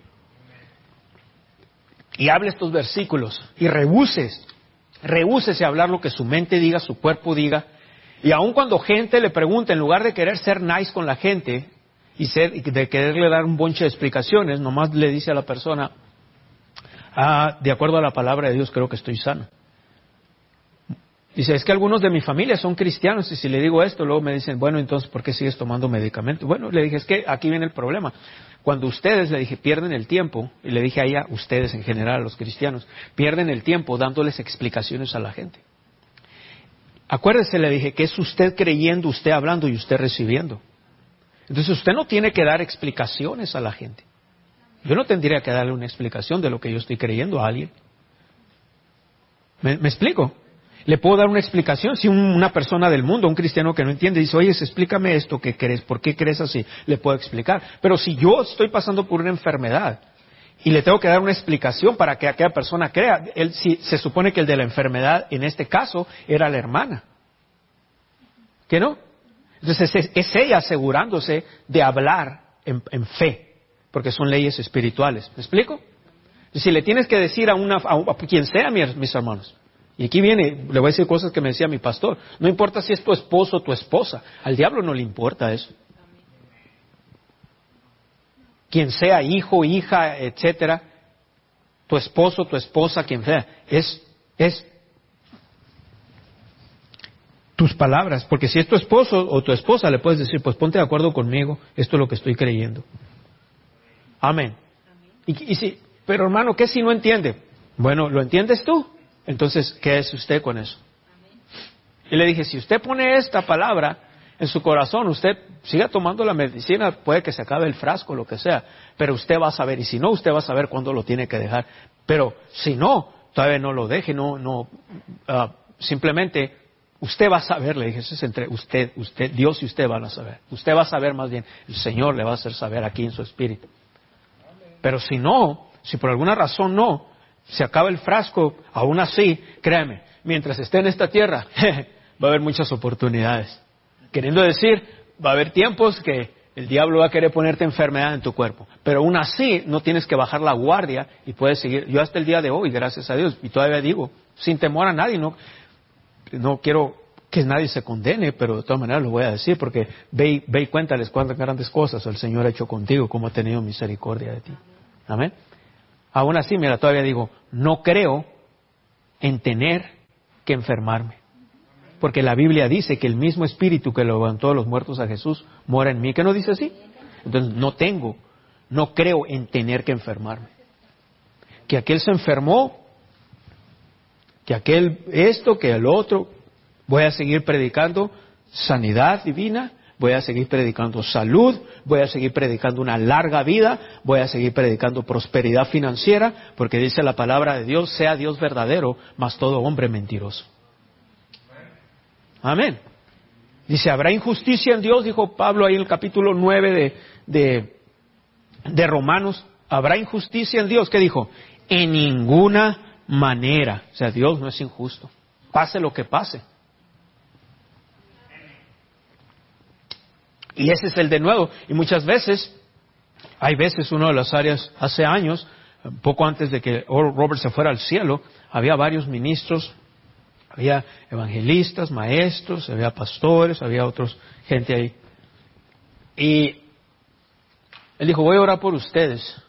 Speaker 3: Y hable estos versículos y rehúses, rehúsese a hablar lo que su mente diga, su cuerpo diga. Y aun cuando gente le pregunte, en lugar de querer ser nice con la gente y ser, de quererle dar un bonche de explicaciones, nomás le dice a la persona, ah, de acuerdo a la palabra de Dios creo que estoy sano. Dice, es que algunos de mi familia son cristianos y si le digo esto, luego me dicen, bueno, entonces, ¿por qué sigues tomando medicamentos? Bueno, le dije, es que aquí viene el problema. Cuando ustedes, le dije, pierden el tiempo, y le dije a ella, ustedes en general, a los cristianos, pierden el tiempo dándoles explicaciones a la gente. Acuérdese, le dije, que es usted creyendo, usted hablando y usted recibiendo. Entonces usted no tiene que dar explicaciones a la gente. Yo no tendría que darle una explicación de lo que yo estoy creyendo a alguien. ¿Me, me explico? Le puedo dar una explicación si una persona del mundo, un cristiano que no entiende, dice, oye, explícame esto que crees, ¿por qué crees así? Le puedo explicar. Pero si yo estoy pasando por una enfermedad y le tengo que dar una explicación para que aquella persona crea, él, si, se supone que el de la enfermedad, en este caso, era la hermana. ¿Qué no? Entonces es, es ella asegurándose de hablar en, en fe, porque son leyes espirituales. ¿Me explico? Si le tienes que decir a, una, a, a quien sea, mis, mis hermanos, y aquí viene, le voy a decir cosas que me decía mi pastor. No importa si es tu esposo o tu esposa. Al diablo no le importa eso. Quien sea hijo, hija, etcétera, tu esposo, tu esposa, quien sea, es, es tus palabras. Porque si es tu esposo o tu esposa, le puedes decir, pues ponte de acuerdo conmigo, esto es lo que estoy creyendo. Amén. Y, y si, pero hermano, ¿qué si no entiende? Bueno, ¿lo entiendes tú? Entonces, ¿qué es usted con eso? Y le dije, si usted pone esta palabra en su corazón, usted siga tomando la medicina, puede que se acabe el frasco, lo que sea, pero usted va a saber, y si no, usted va a saber cuándo lo tiene que dejar. Pero si no, todavía no lo deje, no, no, uh, simplemente usted va a saber, le dije, eso es entre usted, usted, Dios y usted van a saber. Usted va a saber más bien, el Señor le va a hacer saber aquí en su espíritu. Pero si no, si por alguna razón no, se acaba el frasco, aún así, créame, mientras esté en esta tierra, va a haber muchas oportunidades. Queriendo decir, va a haber tiempos que el diablo va a querer ponerte enfermedad en tu cuerpo. Pero aún así, no tienes que bajar la guardia y puedes seguir. Yo hasta el día de hoy, gracias a Dios, y todavía digo, sin temor a nadie, no, no quiero que nadie se condene, pero de todas maneras lo voy a decir, porque ve, ve y cuéntales cuántas grandes cosas el Señor ha hecho contigo, cómo ha tenido misericordia de ti. Amén. Aún así, mira, todavía digo, no creo en tener que enfermarme. Porque la Biblia dice que el mismo Espíritu que levantó a los muertos a Jesús mora en mí. ¿Qué no dice así? Entonces, no tengo, no creo en tener que enfermarme. Que aquel se enfermó, que aquel esto, que el otro, voy a seguir predicando sanidad divina, voy a seguir predicando salud, voy a seguir predicando una larga vida, voy a seguir predicando prosperidad financiera, porque dice la palabra de Dios, sea Dios verdadero, mas todo hombre mentiroso. Amén. Dice, ¿habrá injusticia en Dios? Dijo Pablo ahí en el capítulo nueve de, de, de Romanos. ¿Habrá injusticia en Dios? ¿Qué dijo? En ninguna manera. O sea, Dios no es injusto. Pase lo que pase. Y ese es el de nuevo. Y muchas veces, hay veces, una de las áreas, hace años, poco antes de que Oral Roberts se fuera al cielo, había varios ministros, había evangelistas, maestros, había pastores, había otros, gente ahí. Y él dijo, voy a orar por ustedes,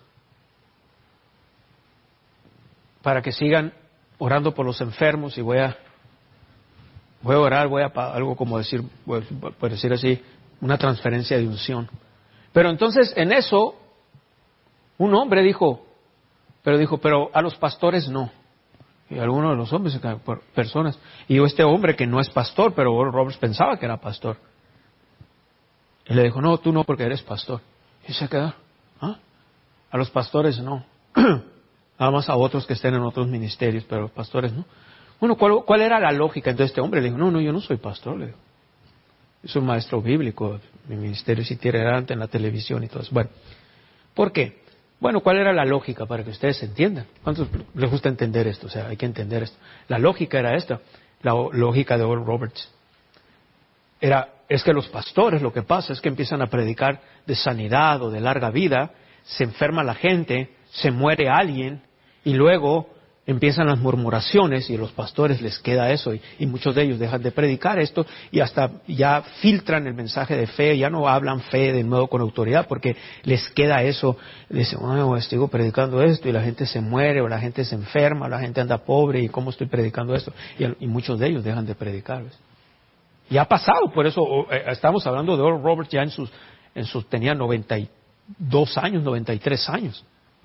Speaker 3: para que sigan orando por los enfermos, y voy a, voy a orar, voy a, algo como decir, por decir así, una transferencia de unción. Pero entonces, en eso, un hombre dijo, pero dijo, pero a los pastores no. Y algunos de los hombres, personas. Y yo, este hombre que no es pastor, pero Roberts pensaba que era pastor. Y le dijo, no, tú no, porque eres pastor. Y se quedó, ¿ah? A los pastores no. Nada más a otros que estén en otros ministerios, pero a los pastores no. Bueno, ¿cuál, cuál era la lógica? Entonces este hombre le dijo, no, no, yo no soy pastor, le dijo. Yo soy un maestro bíblico, mi ministerio es itinerante en la televisión y todo eso. Bueno, ¿por qué? Bueno, ¿cuál era la lógica para que ustedes entiendan? ¿Cuántos les gusta entender esto? O sea, hay que entender esto. La lógica era esta, la lógica de Oral Roberts. Era, es que los pastores, lo que pasa es que empiezan a predicar de sanidad o de larga vida, se enferma la gente, se muere alguien, y luego empiezan las murmuraciones, y a los pastores les queda eso, y, y muchos de ellos dejan de predicar esto, y hasta ya filtran el mensaje de fe, ya no hablan fe de nuevo con autoridad, porque les queda eso, dicen, oh, sigo predicando esto, y la gente se muere, o la gente se enferma, o la gente anda pobre, y cómo estoy predicando esto, y, y muchos de ellos dejan de predicar, ¿ves? Y ha pasado, por eso eh, estamos hablando de Oral Roberts ya en sus, en sus, tenía noventa y dos años, noventa y tres años.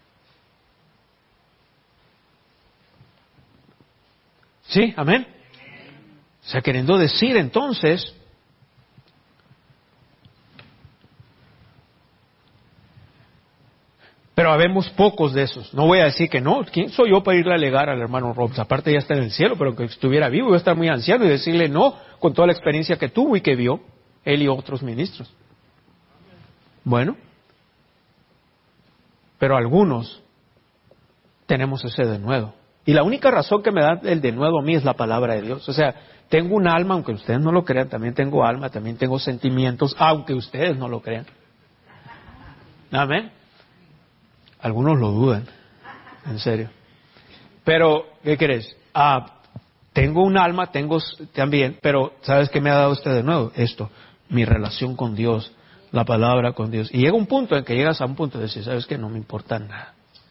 Speaker 3: ¿Sí? ¿Amén? O sea, queriendo decir entonces, pero habemos pocos de esos. No voy a decir que no. ¿Quién soy yo para irle a alegar al hermano Roberts? Aparte ya está en el cielo, pero que estuviera vivo, iba a estar muy anciano y decirle no con toda la experiencia que tuvo y que vio él y otros ministros. Bueno, pero algunos tenemos ese denuedo. Y la única razón que me da el denuedo a mí es la palabra de Dios. O sea, tengo un alma, aunque ustedes no lo crean, también tengo alma, también tengo sentimientos, aunque ustedes no lo crean. Amén. Algunos lo dudan, en serio. Pero, ¿qué crees? Ah, tengo un alma, tengo también, pero ¿sabes qué me ha dado usted de nuevo? Esto, mi relación con Dios, la palabra con Dios. Y llega un punto en que llegas a un punto de decir, ¿sabes qué? No me importa nada.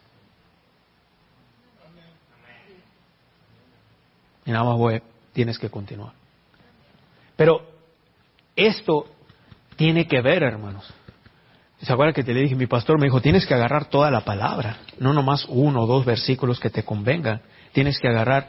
Speaker 3: Y nada más voy, tienes que continuar. Pero esto tiene que ver, hermanos. ¿Se acuerdan que te le dije? Mi pastor me dijo, tienes que agarrar toda la palabra, no nomás uno o dos versículos que te convengan. Tienes que agarrar...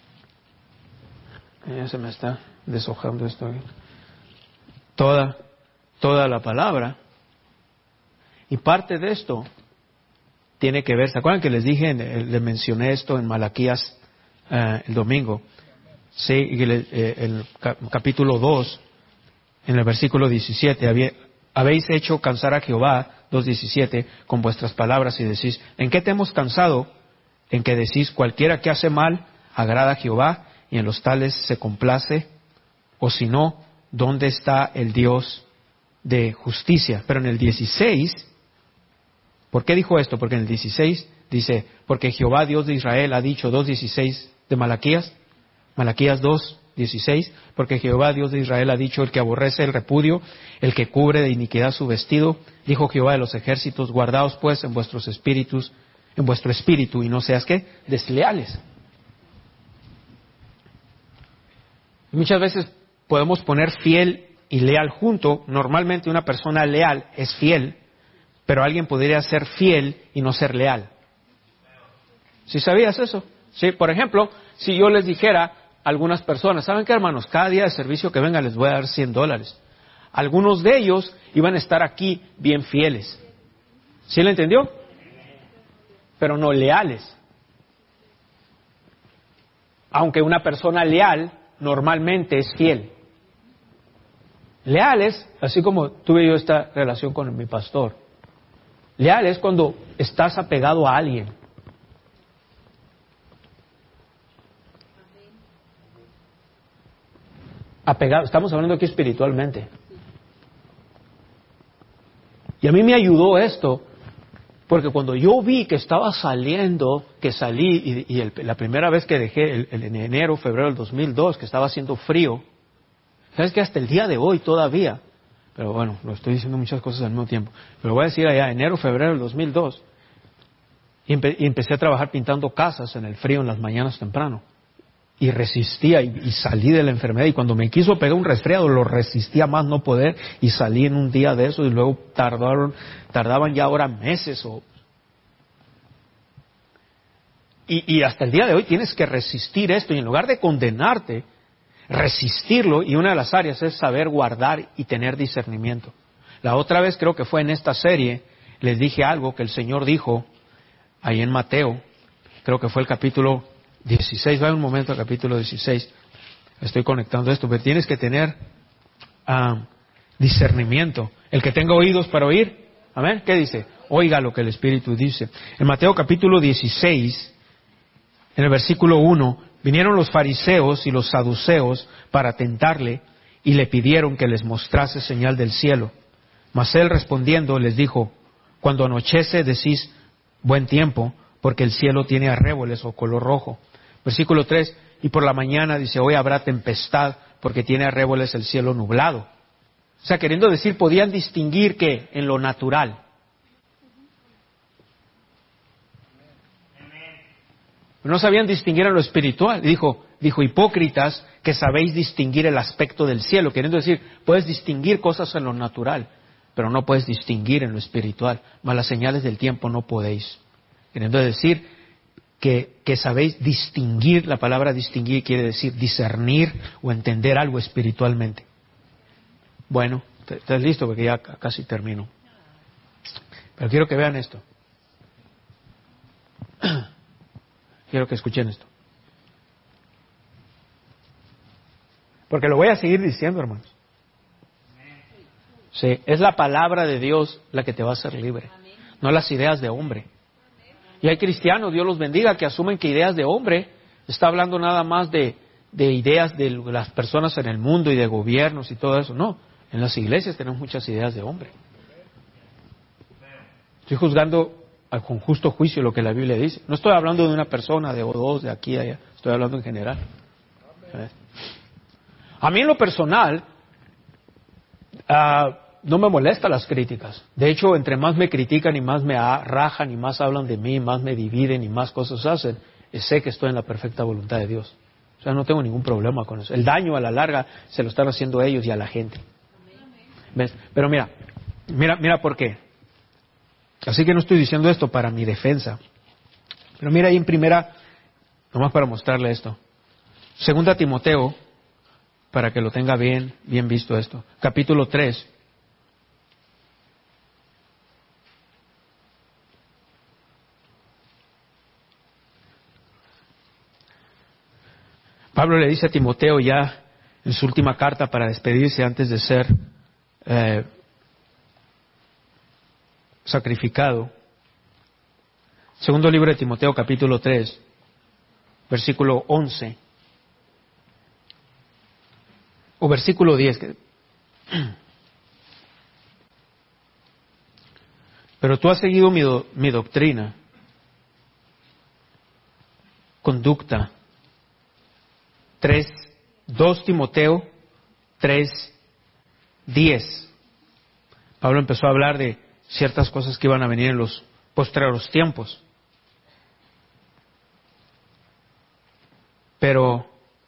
Speaker 3: Ya se me está deshojando esto. Toda, toda la palabra. Y parte de esto tiene que ver... ¿Se acuerdan que les dije, les mencioné esto en Malaquías Uh, el domingo, sí, el, el capítulo dos, en el versículo diecisiete, había, habéis hecho cansar a Jehová, dos diecisiete, con vuestras palabras y decís, ¿en qué te hemos cansado? en que decís, cualquiera que hace mal agrada a Jehová, y en los tales se complace, o si no, ¿dónde está el Dios de justicia? Pero en el dieciséis, ¿por qué dijo esto? Porque en el dieciséis dice, porque Jehová Dios de Israel ha dicho, dos dieciséis de Malaquías, Malaquías dos dieciséis, porque Jehová Dios de Israel ha dicho, el que aborrece el repudio, el que cubre de iniquidad su vestido, dijo Jehová de los ejércitos, guardaos pues en vuestros espíritus, en vuestro espíritu, y no seas ¿qué? Desleales. Muchas veces podemos poner fiel y leal junto. Normalmente una persona leal es fiel, pero alguien podría ser fiel y no ser leal. ¿Sí sabías eso? Sí, por ejemplo, si yo les dijera a algunas personas, ¿saben qué, hermanos? Cada día de servicio que venga les voy a dar cien dólares. Algunos de ellos iban a estar aquí bien fieles. ¿Sí lo entendió? Pero no leales. Aunque una persona leal normalmente es fiel. Leales, así como tuve yo esta relación con mi pastor. Leal es cuando estás apegado a alguien. Apegado, estamos hablando aquí espiritualmente. Y a mí me ayudó esto, porque cuando yo vi que estaba saliendo, que salí, y, y el, la primera vez que dejé, el, el, en enero, febrero del dos mil dos, que estaba haciendo frío, sabes que hasta el día de hoy todavía, pero bueno, lo estoy diciendo muchas cosas al mismo tiempo, pero voy a decir allá, enero, febrero del dos mil dos, y, empe, y empecé a trabajar pintando casas en el frío en las mañanas temprano. Y resistía y, y salí de la enfermedad, y cuando me quiso pegar un resfriado lo resistía más no poder, y salí en un día de eso, y luego tardaron, tardaban ya ahora meses o y, y hasta el día de hoy tienes que resistir esto, y en lugar de condenarte, resistirlo, y una de las áreas es saber guardar y tener discernimiento. La otra vez, creo que fue en esta serie, les dije algo que el Señor dijo ahí en Mateo, creo que fue el capítulo dieciséis, va un momento al capítulo dieciséis, estoy conectando esto, pero tienes que tener uh, discernimiento. El que tenga oídos para oír, amén, ¿qué dice? Oiga lo que el Espíritu dice. En Mateo capítulo dieciséis, en el versículo uno, vinieron los fariseos y los saduceos para tentarle, y le pidieron que les mostrase señal del cielo. Mas él respondiendo les dijo, cuando anochece decís buen tiempo, porque el cielo tiene arréboles o color rojo. Versículo tres, y por la mañana dice, hoy habrá tempestad, porque tiene arréboles el cielo nublado. O sea, queriendo decir, podían distinguir que en lo natural. No sabían distinguir en lo espiritual. Dijo, dijo, hipócritas, que sabéis distinguir el aspecto del cielo. Queriendo decir, puedes distinguir cosas en lo natural, pero no puedes distinguir en lo espiritual. Mas las señales del tiempo no podéis. Queriendo decir que, que sabéis distinguir, la palabra distinguir quiere decir discernir o entender algo espiritualmente. Bueno, ¿estás listo? Porque ya casi termino. Pero quiero que vean esto. Quiero que escuchen esto. Porque lo voy a seguir diciendo, hermanos. Sí, es la palabra de Dios la que te va a hacer libre, no las ideas de hombre. Y hay cristianos, Dios los bendiga, que asumen que ideas de hombre está hablando nada más de, de ideas de las personas en el mundo y de gobiernos y todo eso. No, en las iglesias tenemos muchas ideas de hombre. Estoy juzgando con justo juicio lo que la Biblia dice. No estoy hablando de una persona, de o dos, de aquí a allá. Estoy hablando en general. ¿Sabes? A mí en lo personal, uh, no me molestan las críticas. De hecho, entre más me critican y más me rajan y más hablan de mí, más me dividen y más cosas hacen, sé que estoy en la perfecta voluntad de Dios. O sea, no tengo ningún problema con eso. El daño a la larga se lo están haciendo ellos y a la gente. ¿Ves? Pero mira, mira, mira por qué. Así que no estoy diciendo esto para mi defensa. Pero mira ahí en primera, nomás para mostrarle esto. Segunda Timoteo, para que lo tenga bien, bien visto esto. Capítulo tres. Pablo le dice a Timoteo ya en su última carta para despedirse antes de ser eh, sacrificado. Segundo libro de Timoteo, capítulo tres, versículo once. O versículo diez. Pero tú has seguido mi, do, mi doctrina, conducta. tres, dos Timoteo tres, diez. Pablo empezó a hablar de ciertas cosas que iban a venir en los postreros tiempos. Pero,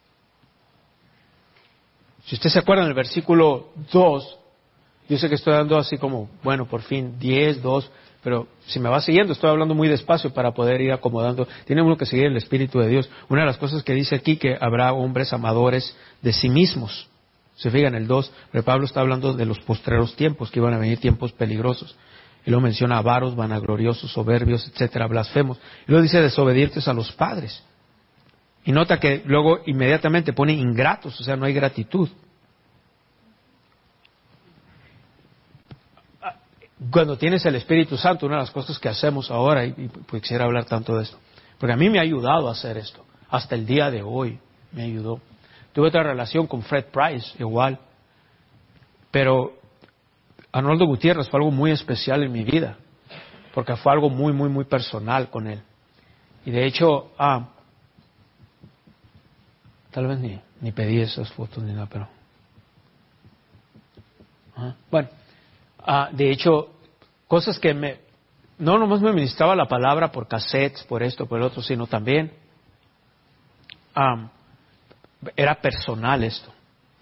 Speaker 3: si usted se acuerda en el versículo dos, yo sé que estoy dando así como, bueno, por fin, diez, dos, pero si me va siguiendo, estoy hablando muy despacio para poder ir acomodando. Tiene uno que seguir el Espíritu de Dios. Una de las cosas que dice aquí, que habrá hombres amadores de sí mismos. Se fijan, el dos, pero Pablo está hablando de los postreros tiempos, que iban a venir tiempos peligrosos. Y luego menciona avaros, vanagloriosos, soberbios, etcétera, blasfemos. Y luego dice desobedientes a los padres. Y nota que luego inmediatamente pone ingratos, o sea, no hay gratitud. Cuando tienes el Espíritu Santo, una de las cosas que hacemos ahora, y, y pues quisiera hablar tanto de esto, porque a mí me ha ayudado a hacer esto, hasta el día de hoy me ayudó. Tuve otra relación con Fred Price, igual, pero Arnoldo Gutiérrez fue algo muy especial en mi vida, porque fue algo muy, muy, muy personal con él. Y de hecho, ah, tal vez ni, ni pedí esas fotos ni nada, pero... Ah, bueno, ah, de hecho, cosas que me... No nomás me ministraba la palabra por cassettes, por esto, por el otro, sino también... Ah, era personal esto.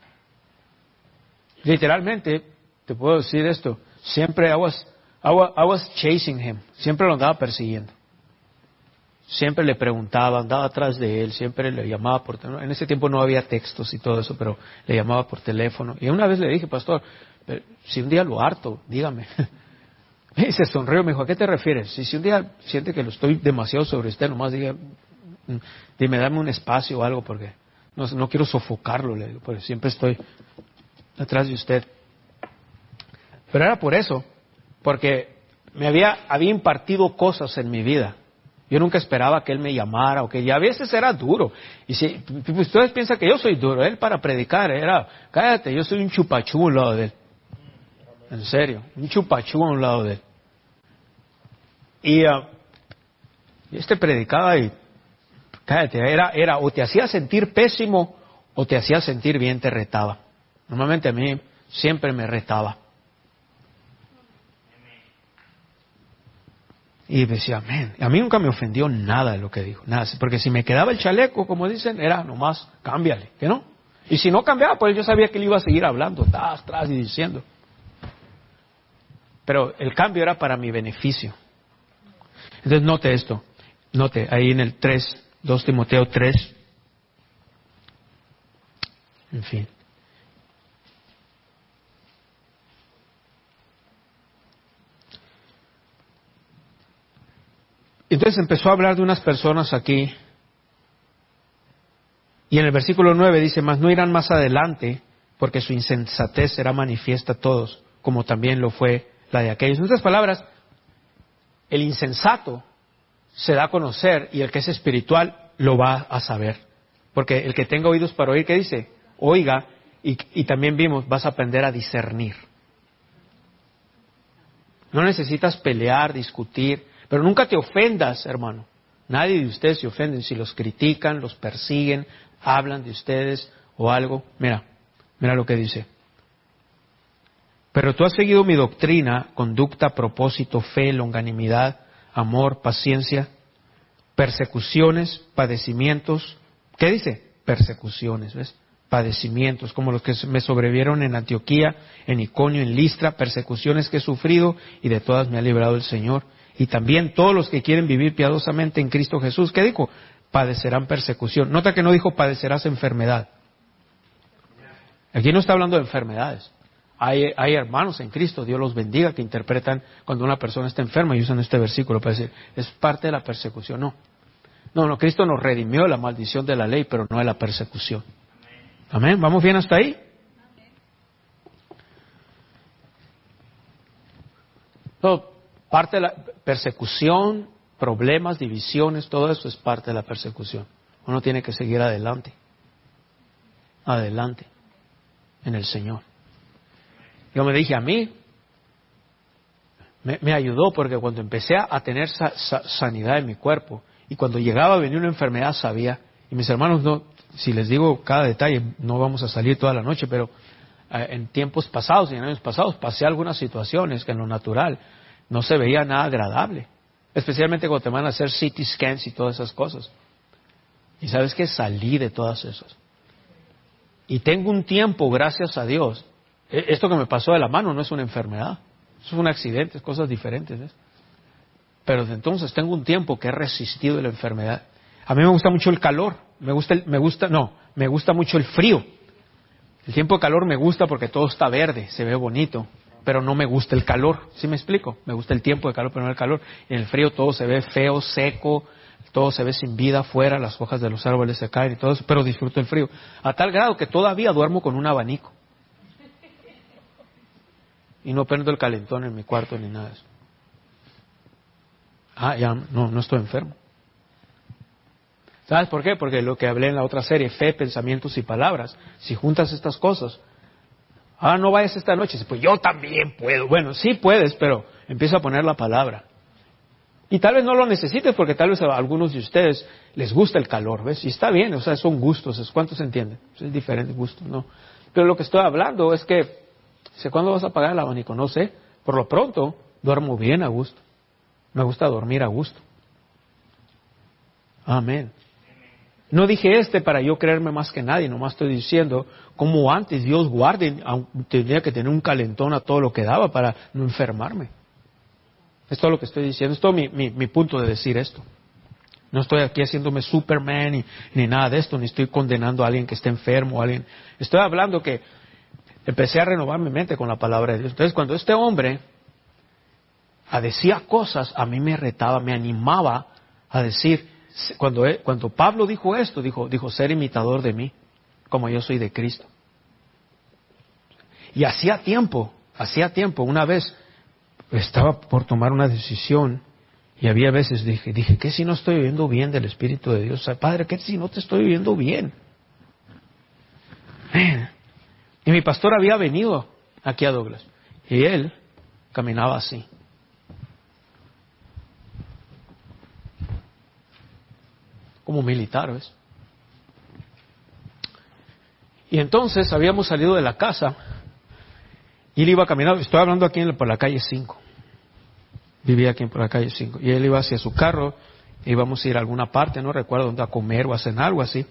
Speaker 3: Literalmente, te puedo decir esto, siempre I was, I was, I was chasing him, siempre lo andaba persiguiendo. Siempre le preguntaba, andaba atrás de él, siempre le llamaba por teléfono. En ese tiempo no había textos y todo eso, pero le llamaba por teléfono. Y una vez le dije, pastor, si un día lo harto, dígame. Y se sonrió, me dijo, ¿a qué te refieres? Si, si un día siente que lo estoy demasiado sobre usted, nomás diga, dime, dame un espacio o algo, porque no, no quiero sofocarlo, le digo, porque siempre estoy atrás de usted. Pero era por eso, porque me había, había impartido cosas en mi vida. Yo nunca esperaba que él me llamara, o que y a veces era duro. Y si ustedes piensan que yo soy duro, él para predicar era, cállate, yo soy un chupachú a un lado de él. En serio, un chupachú a un lado de él. Y, uh, y este predicaba y, cállate, era, era o te hacía sentir pésimo o te hacía sentir bien, te retaba. Normalmente a mí siempre me retaba. Y decía, amén. A mí nunca me ofendió nada de lo que dijo, nada. Porque si me quedaba el chaleco, como dicen, era nomás, cámbiale, ¿que no? Y si no cambiaba, pues yo sabía que él iba a seguir hablando, tras, tras y diciendo. Pero el cambio era para mi beneficio. Entonces note esto, note ahí en el tres, dos Timoteo tres. En fin. Entonces empezó a hablar de unas personas aquí, y en el versículo nueve dice, mas no irán más adelante, porque su insensatez será manifiesta a todos, como también lo fue la de aquellos. En otras palabras, el insensato se da a conocer, y el que es espiritual lo va a saber. Porque el que tenga oídos para oír, ¿qué dice? Oiga, y, y también vimos, vas a aprender a discernir. No necesitas pelear, discutir, pero nunca te ofendas, hermano. Nadie de ustedes se ofende si los critican, los persiguen, hablan de ustedes o algo. Mira, mira lo que dice. Pero tú has seguido mi doctrina, conducta, propósito, fe, longanimidad, amor, paciencia, persecuciones, padecimientos. ¿Qué dice? Persecuciones, ¿ves? Padecimientos, como los que me sobrevivieron en Antioquía, en Iconio, en Listra, persecuciones que he sufrido y de todas me ha librado el Señor. Y también todos los que quieren vivir piadosamente en Cristo Jesús, ¿qué dijo? Padecerán persecución. Nota que no dijo padecerás enfermedad. Aquí no está hablando de enfermedades. Hay, hay hermanos en Cristo, Dios los bendiga, que interpretan cuando una persona está enferma y usan este versículo para decir, es parte de la persecución. No, no, no, Cristo nos redimió de la maldición de la ley, pero no de la persecución. Amén, ¿vamos bien hasta ahí? No, parte de la persecución, problemas, divisiones, todo eso es parte de la persecución. Uno tiene que seguir adelante. Adelante. En el Señor. Yo me dije a mí, me, me ayudó porque cuando empecé a tener sa, sa, sanidad en mi cuerpo y cuando llegaba a venir una enfermedad sabía, y mis hermanos, no, si les digo cada detalle, no vamos a salir toda la noche, pero eh, en tiempos pasados y en años pasados pasé algunas situaciones que en lo natural no se veía nada agradable, especialmente cuando te van a hacer C T scans y todas esas cosas. Y sabes que salí de todas esas. Y tengo un tiempo, gracias a Dios, esto que me pasó de la mano no es una enfermedad, es un accidente, es cosas diferentes. ¿ves? Pero desde entonces tengo un tiempo que he resistido la enfermedad. A mí me gusta mucho el calor, me gusta, el, me gusta, no, me gusta mucho el frío. El tiempo de calor me gusta porque todo está verde, se ve bonito, pero no me gusta el calor, ¿sí me explico? Me gusta el tiempo de calor, pero no el calor. En el frío todo se ve feo, seco, todo se ve sin vida afuera, las hojas de los árboles se caen y todo eso, pero disfruto el frío. A tal grado que todavía duermo con un abanico. Y no prendo el calentón en mi cuarto ni nada de eso. Ah, ya, no, no estoy enfermo. ¿Sabes por qué? Porque lo que hablé en la otra serie, fe, pensamientos y palabras, si juntas estas cosas, ah, no vayas esta noche, pues yo también puedo. Bueno, sí puedes, pero empieza a poner la palabra. Y tal vez no lo necesites porque tal vez a algunos de ustedes les gusta el calor, ¿ves? Y está bien, o sea, son gustos, ¿cuántos entienden? Es diferentes gustos, ¿no? Pero lo que estoy hablando es que, ¿cuándo vas a apagar el abanico? No sé. Por lo pronto, duermo bien a gusto. Me gusta dormir a gusto. Amén. No dije este para yo creerme más que nadie, nomás estoy diciendo como antes Dios guarde, tendría que tener un calentón a todo lo que daba para no enfermarme. Es todo lo que estoy diciendo, es todo mi, mi, mi punto de decir esto. No estoy aquí haciéndome Superman ni, ni nada de esto, ni estoy condenando a alguien que esté enfermo o alguien. Estoy hablando que empecé a renovar mi mente con la palabra de Dios. Entonces cuando este hombre decía cosas, a mí me retaba, me animaba a decir, cuando, cuando Pablo dijo esto, dijo, dijo ser imitador de mí, como yo soy de Cristo. Y hacía tiempo, hacía tiempo, una vez estaba por tomar una decisión y había veces dije, dije, ¿qué si no estoy viviendo bien del Espíritu de Dios? O sea, Padre, ¿qué si no te estoy viviendo bien? Man. Y mi pastor había venido aquí a Douglas y él caminaba así. Como militar, ¿ves? Y entonces habíamos salido de la casa y él iba caminando, estoy hablando aquí en, por la calle cinco, vivía aquí por la calle cinco, y él iba hacia su carro, íbamos a ir a alguna parte, no recuerdo dónde, a comer o a cenar, algo así.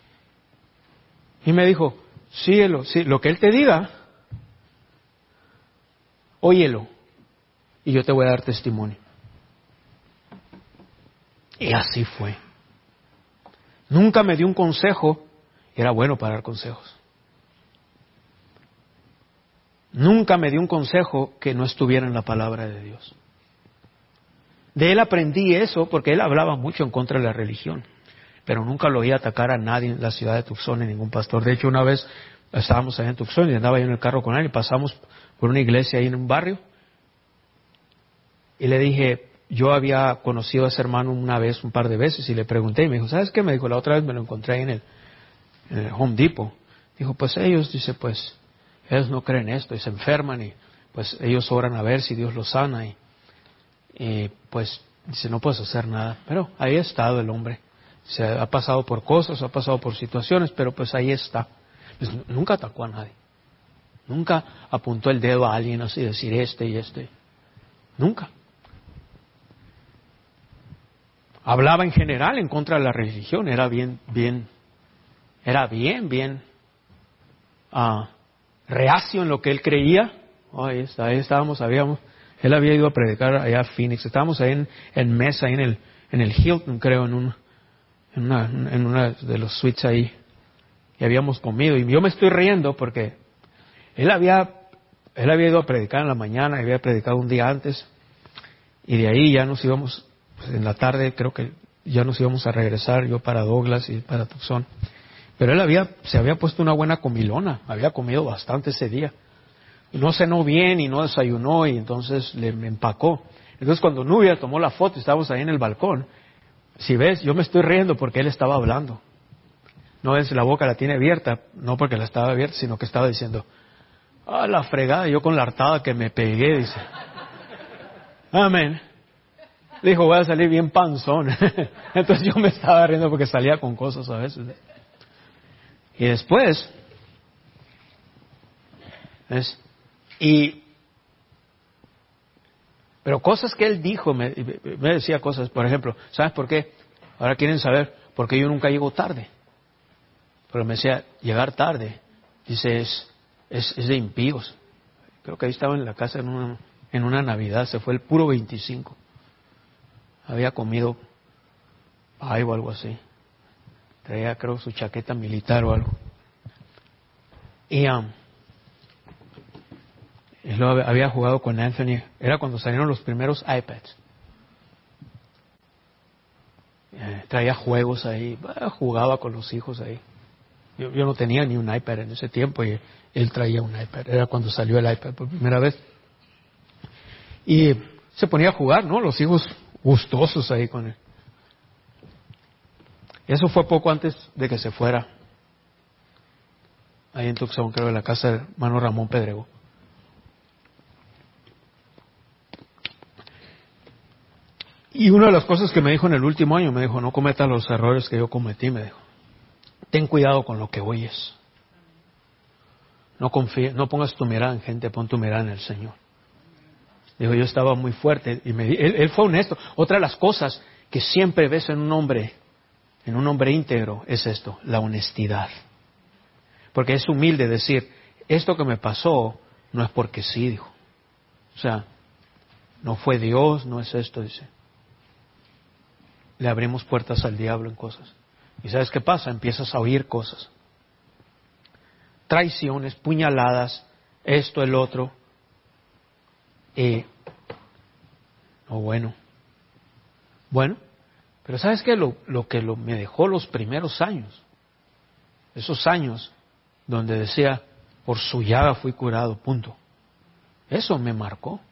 Speaker 3: Y me dijo, síguelo, sí, lo que él te diga, óyelo, y yo te voy a dar testimonio. Y así fue. Nunca me dio un consejo, era bueno para dar consejos. Nunca me dio un consejo que no estuviera en la palabra de Dios. De él aprendí eso porque él hablaba mucho en contra de la religión, pero nunca lo oía atacar a nadie en la ciudad de Tucson, ni ningún pastor. De hecho, una vez estábamos allá en Tucson y andaba yo en el carro con él y pasamos por una iglesia ahí en un barrio y le dije, yo había conocido a ese hermano una vez, un par de veces, y le pregunté y me dijo, ¿sabes qué? Me dijo, la otra vez me lo encontré ahí en el, en el Home Depot. Dijo, pues ellos, dice, pues ellos no creen esto y se enferman y pues ellos oran a ver si Dios los sana y, y pues dice, no puedes hacer nada. Pero ahí ha estado el hombre. Se ha pasado por cosas, ha pasado por situaciones, pero pues ahí está. Pues, nunca atacó a nadie. Nunca apuntó el dedo a alguien así, decir este y este. Nunca. Hablaba en general en contra de la religión, era bien, bien, era bien, bien uh, reacio en lo que él creía. Oh, ahí, está, ahí estábamos, habíamos, él había ido a predicar allá a Phoenix, estábamos ahí en, en mesa, ahí en el, en el Hilton, creo, en un, en una, en una de los suites ahí, y habíamos comido, y yo me estoy riendo porque él había, él había ido a predicar en la mañana, había predicado un día antes, y de ahí ya nos íbamos. Pues en la tarde creo que ya nos íbamos a regresar, yo para Douglas y para Tucson. Pero él había, se había puesto una buena comilona, había comido bastante ese día. no cenó bien y no desayunó y entonces le me empacó. Entonces cuando Nubia tomó la foto y estábamos ahí en el balcón, si ves, yo me estoy riendo porque él estaba hablando. No es la boca la tiene abierta, no porque la estaba abierta, sino que estaba diciendo, ah, la fregada, yo con la hartada que me pegué, dice. Amén. Dijo, voy a salir bien panzón. Entonces yo me estaba riendo porque salía con cosas a veces. Y después, ¿ves? Y, pero cosas que él dijo, me, me decía cosas, por ejemplo, ¿sabes por qué? Ahora quieren saber por qué yo nunca llego tarde. Pero me decía, llegar tarde, dice, es, es, es de impíos. Creo que ahí estaba en la casa en una, en una Navidad, se fue el puro veinticinco. Había comido pay o algo así. Traía, creo, su chaqueta militar o algo. Y um, él había jugado con Anthony. Era cuando salieron los primeros iPads. Eh, traía juegos ahí. Jugaba con los hijos ahí. Yo, yo no tenía ni un iPad en ese tiempo y él traía un iPad. Era cuando salió el iPad por primera vez. Y se ponía a jugar, ¿no? Los hijos gustosos ahí con él. Eso fue poco antes de que se fuera. Ahí en Tucson, creo, en la casa del hermano Ramón Pedrego. Y una de las cosas que me dijo en el último año, me dijo, no cometas los errores que yo cometí, me dijo. Ten cuidado con lo que oyes. No confíes, no pongas tu mirada en gente, pon tu mirada en el Señor. Dijo, yo estaba muy fuerte y me, él, él fue honesto. Otra de las cosas que siempre ves en un hombre, en un hombre íntegro, es esto, la honestidad. Porque es humilde decir, esto que me pasó no es porque sí, dijo. O sea, no fue Dios, no es esto, dice. Le abrimos puertas al diablo en cosas. ¿Y sabes qué pasa? Empiezas a oír cosas. Traiciones, puñaladas, esto, el otro. Eh, oh, bueno. Bueno, pero ¿sabes qué? Lo, lo que lo, me dejó los primeros años, esos años donde decía, por su llaga fui curado, punto. Eso me marcó.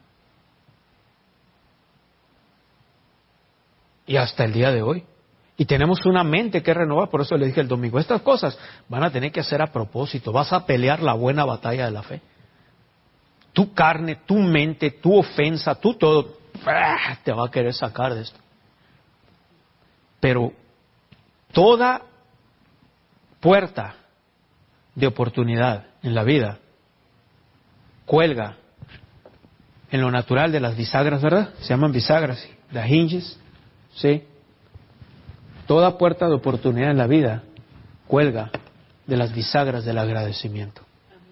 Speaker 3: Y hasta el día de hoy. Y tenemos una mente que renovar, por eso le dije el domingo, estas cosas van a tener que hacer a propósito, vas a pelear la buena batalla de la fe. Tu carne, tu mente, tu ofensa, tu todo, te va a querer sacar de esto. Pero toda puerta de oportunidad en la vida cuelga en lo natural de las bisagras, ¿verdad? Se llaman bisagras, las hinges, ¿sí? Toda puerta de oportunidad en la vida cuelga de las bisagras del agradecimiento.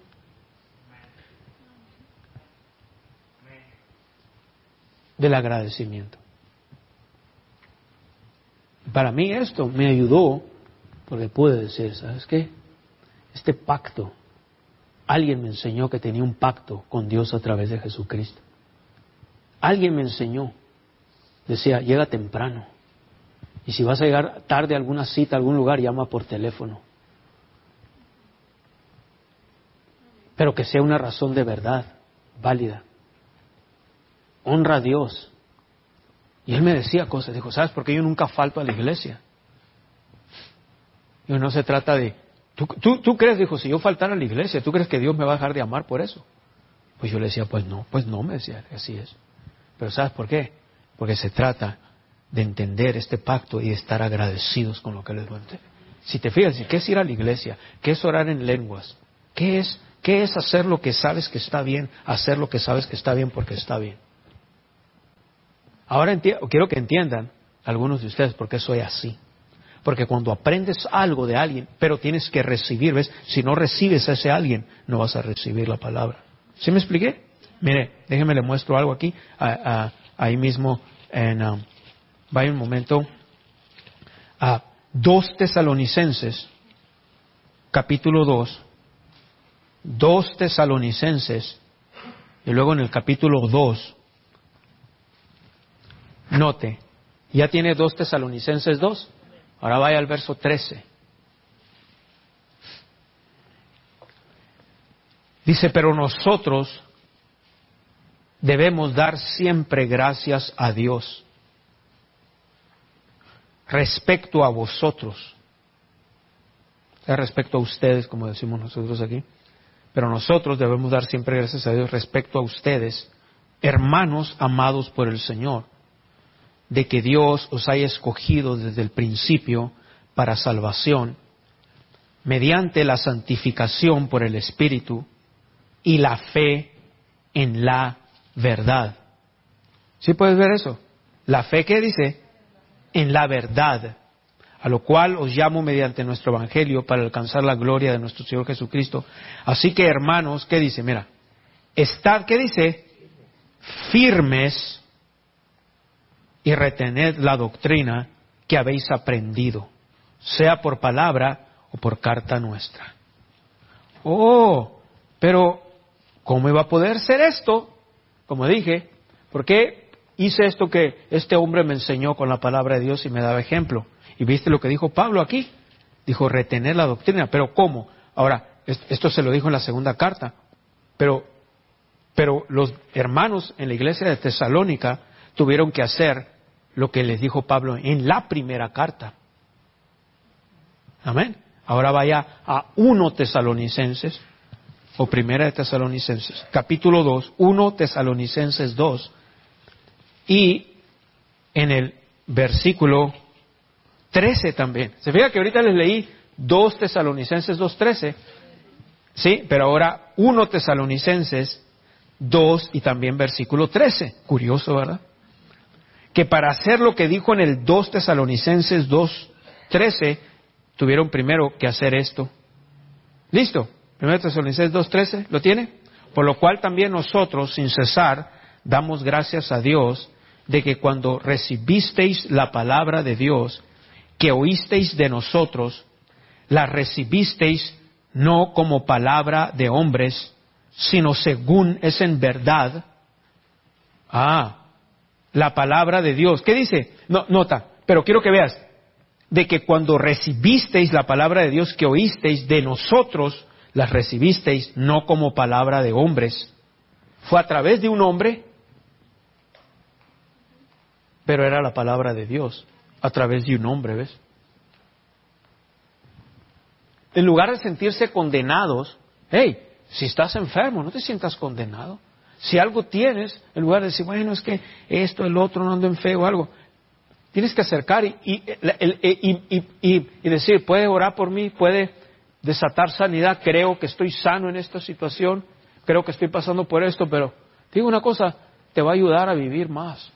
Speaker 3: Del agradecimiento. Para mí esto me ayudó porque pude decir, ¿sabes qué? Este pacto, alguien me enseñó que tenía un pacto con Dios a través de Jesucristo. Alguien me enseñó, decía, llega temprano. Y si vas a llegar tarde a alguna cita, a algún lugar, llama por teléfono. Pero que sea una razón de verdad, válida. Honra a Dios. Y él me decía cosas, dijo, ¿sabes por qué yo nunca falto a la iglesia? Y no se trata de, ¿tú, tú, tú crees, dijo, si yo faltara a la iglesia, ¿tú crees que Dios me va a dejar de amar por eso? Pues yo le decía, pues no, pues no, me decía, así es. Pero ¿sabes por qué? Porque se trata de entender este pacto y de estar agradecidos con lo que les doy. Si te fijas, ¿qué es ir a la iglesia? ¿Qué es orar en lenguas? ¿Qué es, qué es hacer lo que sabes que está bien? Hacer lo que sabes que está bien porque está bien. Ahora enti- quiero que entiendan algunos de ustedes por qué soy así. Porque cuando aprendes algo de alguien, pero tienes que recibir, ¿ves? Si no recibes a ese alguien, no vas a recibir la palabra. ¿Sí me expliqué? Mire, déjeme le muestro algo aquí, a, a, ahí mismo en... Um, vaya un momento a dos Tesalonicenses, capítulo dos, dos Tesalonicenses, y luego en el capítulo dos, note, ya tiene dos Tesalonicenses dos, ahora vaya al verso trece. Dice, pero nosotros debemos dar siempre gracias a Dios respecto a vosotros. Respecto a ustedes, como decimos nosotros aquí. Pero nosotros debemos dar siempre gracias a Dios respecto a ustedes, hermanos amados por el Señor, de que Dios os haya escogido desde el principio para salvación, mediante la santificación por el Espíritu y la fe en la verdad. ¿Sí puedes ver eso? La fe, ¿qué dice? En la verdad, a lo cual os llamo mediante nuestro Evangelio para alcanzar la gloria de nuestro Señor Jesucristo. Así que, hermanos, ¿qué dice? Mira, estad, ¿qué dice? Firmes y retened la doctrina que habéis aprendido, sea por palabra o por carta nuestra. Oh, pero ¿cómo iba a poder ser esto? Como dije, ¿por qué hice esto que este hombre me enseñó con la palabra de Dios y me daba ejemplo? Y viste lo que dijo Pablo aquí. Dijo, retener la doctrina. ¿Pero cómo? Ahora, esto se lo dijo en la segunda carta. Pero, pero los hermanos en la iglesia de Tesalónica tuvieron que hacer lo que les dijo Pablo en la primera carta. Amén. Ahora vaya a uno Tesalonicenses, o primera de Tesalonicenses, capítulo dos, uno Tesalonicenses dos, y en el versículo trece también. Se fija que ahorita les leí dos Tesalonicenses dos trece, sí, pero ahora uno Tesalonicenses dos y también versículo trece. Curioso, ¿verdad? Que para hacer lo que dijo en el dos Tesalonicenses dos trece, tuvieron primero que hacer esto. ¿Listo? primero Tesalonicenses dos trece, ¿lo tiene? Por lo cual también nosotros, sin cesar, damos gracias a Dios de que cuando recibisteis la palabra de Dios, que oísteis de nosotros, la recibisteis no como palabra de hombres, sino según es en verdad. Ah, la palabra de Dios. ¿Qué dice? No, nota, pero quiero que veas, de que cuando recibisteis la palabra de Dios que oísteis de nosotros, la recibisteis no como palabra de hombres. Fue a través de un hombre, pero era la palabra de Dios, a través de un hombre, ¿ves? En lugar de sentirse condenados, hey, si estás enfermo, no te sientas condenado. Si algo tienes, en lugar de decir, bueno, es que esto, el otro, no ando en fe o algo, tienes que acercar y, y, y, y, y, y decir, puede orar por mí, puede desatar sanidad, creo que estoy sano en esta situación, creo que estoy pasando por esto, pero te digo una cosa, te va a ayudar a vivir más.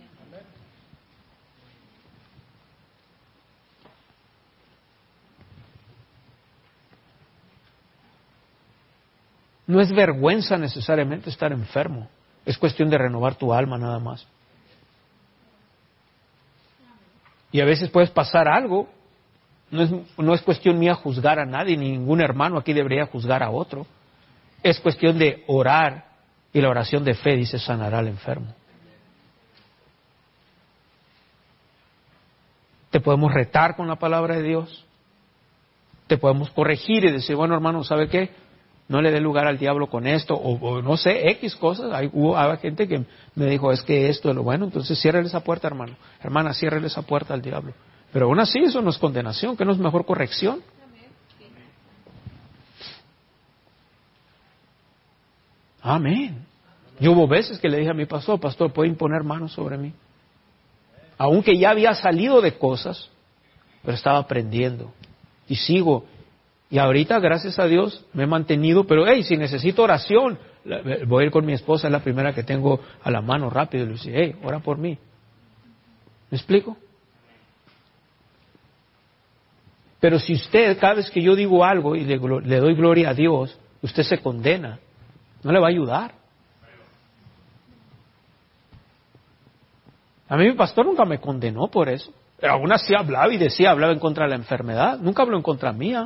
Speaker 3: No es vergüenza necesariamente estar enfermo, es cuestión de renovar tu alma nada más. Y a veces puedes pasar algo, no es, no es cuestión mía juzgar a nadie, ni ningún hermano aquí debería juzgar a otro. Es cuestión de orar, y la oración de fe dice sanará al enfermo. Te podemos retar con la palabra de Dios, te podemos corregir y decir, bueno hermano, ¿sabe qué? No le dé lugar al diablo con esto, o, o no sé, X cosas. Hay, hubo, hay gente que me dijo, es que esto es lo bueno, entonces ciérrele esa puerta, hermano. Hermana, ciérrele esa puerta al diablo. Pero aún así eso no es condenación, que no es mejor corrección. Amén. Yo hubo veces que le dije a mi pastor, pastor, ¿puede imponer manos sobre mí? Aunque ya había salido de cosas, pero estaba aprendiendo. Y sigo. Y ahorita, gracias a Dios, me he mantenido, pero hey, si necesito oración, voy a ir con mi esposa, es la primera que tengo a la mano rápido, y le dice, hey, ora por mí. ¿Me explico? Pero si usted, cada vez que yo digo algo y le, le doy gloria a Dios, usted se condena, no le va a ayudar. A mí mi pastor nunca me condenó por eso. Pero aún así hablaba y decía, hablaba en contra de la enfermedad, nunca habló en contra mía.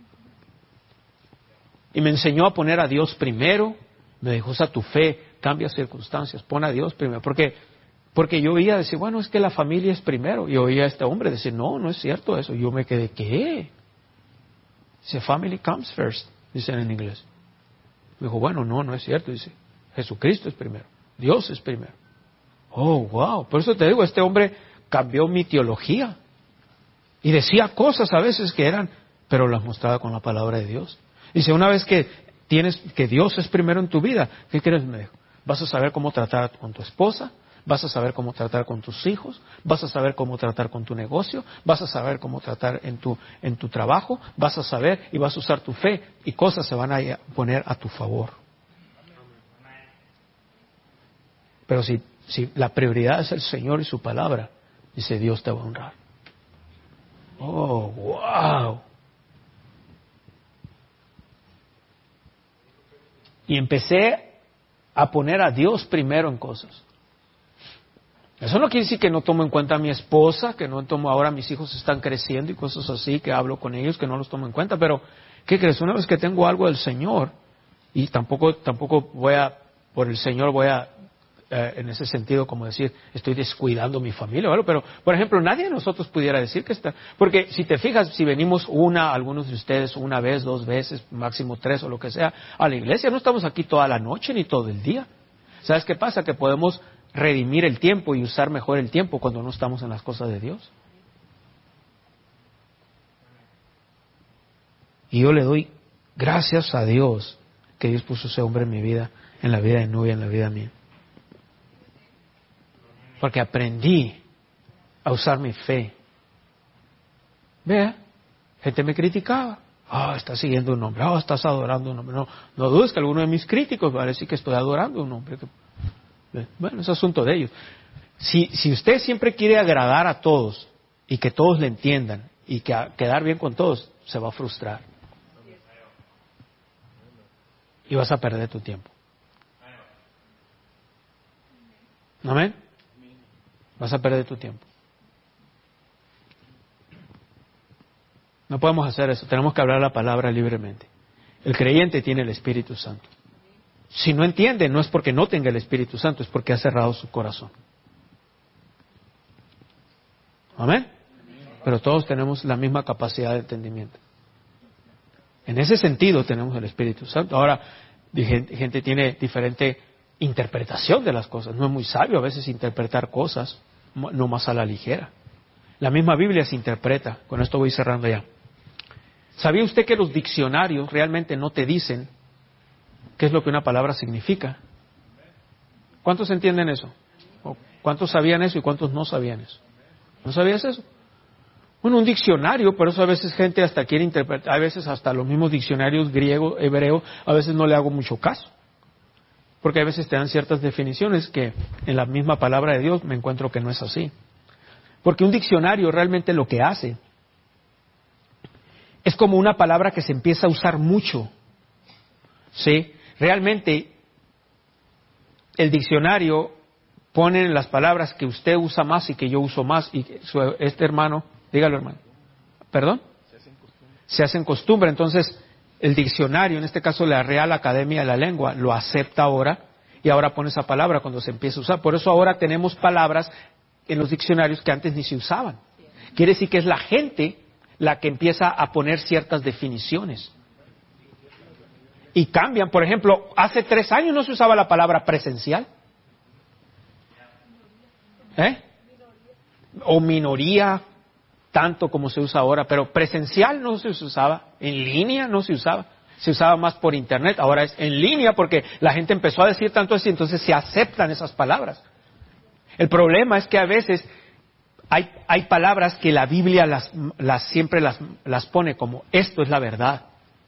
Speaker 3: Y me enseñó a poner a Dios primero. Me dijo, usa tu fe, cambia circunstancias, pon a Dios primero. Porque, porque yo oía decir, bueno, es que la familia es primero. Y oía a este hombre decir, no, no es cierto eso. Yo me quedé, ¿qué? Dice, family comes first, dicen en inglés. Me dijo, bueno, no, no es cierto. Dice, Jesucristo es primero, Dios es primero. Oh, wow. Por eso te digo, este hombre cambió mi teología. Y decía cosas a veces que eran, pero las mostraba con la palabra de Dios. Dice, una vez que tienes, que Dios es primero en tu vida, ¿qué quieres? Me dijo, vas a saber cómo tratar con tu esposa, vas a saber cómo tratar con tus hijos, vas a saber cómo tratar con tu negocio, vas a saber cómo tratar en tu, en tu trabajo, vas a saber y vas a usar tu fe y cosas se van a poner a tu favor. Pero si, si la prioridad es el Señor y su palabra, dice, Dios te va a honrar. Oh, wow. Y empecé a poner a Dios primero en cosas. Eso no quiere decir que no tomo en cuenta a mi esposa, que no tomo, ahora mis hijos están creciendo y cosas así, que hablo con ellos, que no los tomo en cuenta, pero ¿qué crees? Una vez que tengo algo del Señor, y tampoco, tampoco voy a, por el Señor voy a, eh, en ese sentido, como decir, estoy descuidando mi familia, ¿vale? Pero, por ejemplo, nadie de nosotros pudiera decir que está, porque si te fijas, si venimos una, algunos de ustedes, una vez, dos veces, máximo tres o lo que sea, a la iglesia, no estamos aquí toda la noche ni todo el día. ¿Sabes qué pasa? Que podemos redimir el tiempo y usar mejor el tiempo cuando no estamos en las cosas de Dios. Y yo le doy gracias a Dios que Dios puso ese hombre en mi vida, en la vida de Nubia, en la vida mía. Porque aprendí a usar mi fe. Vea, gente me criticaba. Ah, oh, estás siguiendo un hombre. Ah, oh, estás adorando un hombre. No, no dudes que alguno de mis críticos va a decir que estoy adorando un hombre. Bueno, es asunto de ellos. Si, si usted siempre quiere agradar a todos y que todos le entiendan y que a, quedar bien con todos, se va a frustrar. Y vas a perder tu tiempo. ¿Amén? Vas a perder tu tiempo. No podemos hacer eso. Tenemos que hablar la palabra libremente. El creyente tiene el Espíritu Santo. Si no entiende, no es porque no tenga el Espíritu Santo, es porque ha cerrado su corazón. ¿Amén? Pero todos tenemos la misma capacidad de entendimiento. En ese sentido tenemos el Espíritu Santo. Ahora, gente, gente tiene diferente interpretación de las cosas. No es muy sabio a veces interpretar cosas, no más a la ligera. La misma Biblia se interpreta. Con esto voy cerrando ya. ¿Sabía usted que los diccionarios realmente no te dicen qué es lo que una palabra significa? ¿Cuántos entienden eso? ¿O cuántos sabían eso y cuántos no sabían eso? ¿No sabías eso? Bueno, un diccionario, por eso a veces gente hasta quiere interpretar, a veces hasta los mismos diccionarios griego, hebreo, a veces no le hago mucho caso. Porque a veces te dan ciertas definiciones que en la misma palabra de Dios me encuentro que no es así. Porque un diccionario realmente lo que hace es como una palabra que se empieza a usar mucho. ¿Sí? Realmente el diccionario pone las palabras que usted usa más y que yo uso más y su, este hermano, dígalo hermano, ¿perdón? Se hace en costumbre. Se hace en costumbre. Entonces el diccionario, en este caso la Real Academia de la Lengua, lo acepta ahora y ahora pone esa palabra cuando se empieza a usar. Por eso ahora tenemos palabras en los diccionarios que antes ni se usaban. Quiere decir que es la gente la que empieza a poner ciertas definiciones. Y cambian. Por ejemplo, hace tres años no se usaba la palabra presencial. ¿Eh? O minoría, tanto como se usa ahora. Pero presencial no se usaba. En línea no se usaba. Se usaba más por internet. Ahora es en línea porque la gente empezó a decir tanto así. Entonces se aceptan esas palabras. El problema es que a veces hay, hay palabras que la Biblia las, las siempre las, las pone como esto es la verdad.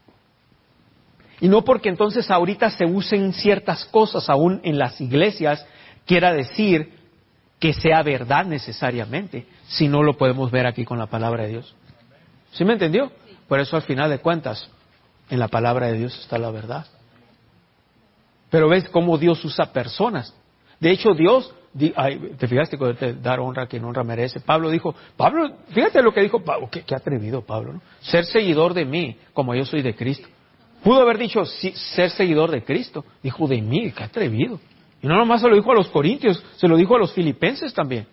Speaker 3: Y no porque entonces ahorita se usen ciertas cosas aún en las iglesias quiera decir que sea verdad necesariamente, si no lo podemos ver aquí con la palabra de Dios. ¿Sí me entendió? Por eso al final de cuentas, en la palabra de Dios está la verdad. Pero ves cómo Dios usa personas. De hecho, Dios, te fijaste que dar honra a quien honra merece. Pablo dijo, Pablo, fíjate lo que dijo Pablo, qué, qué atrevido Pablo, ¿no? Ser seguidor de mí, como yo soy de Cristo. Pudo haber dicho sí, ser seguidor de Cristo. Dijo de mí, qué atrevido. Y no nomás se lo dijo a los corintios, se lo dijo a los filipenses también.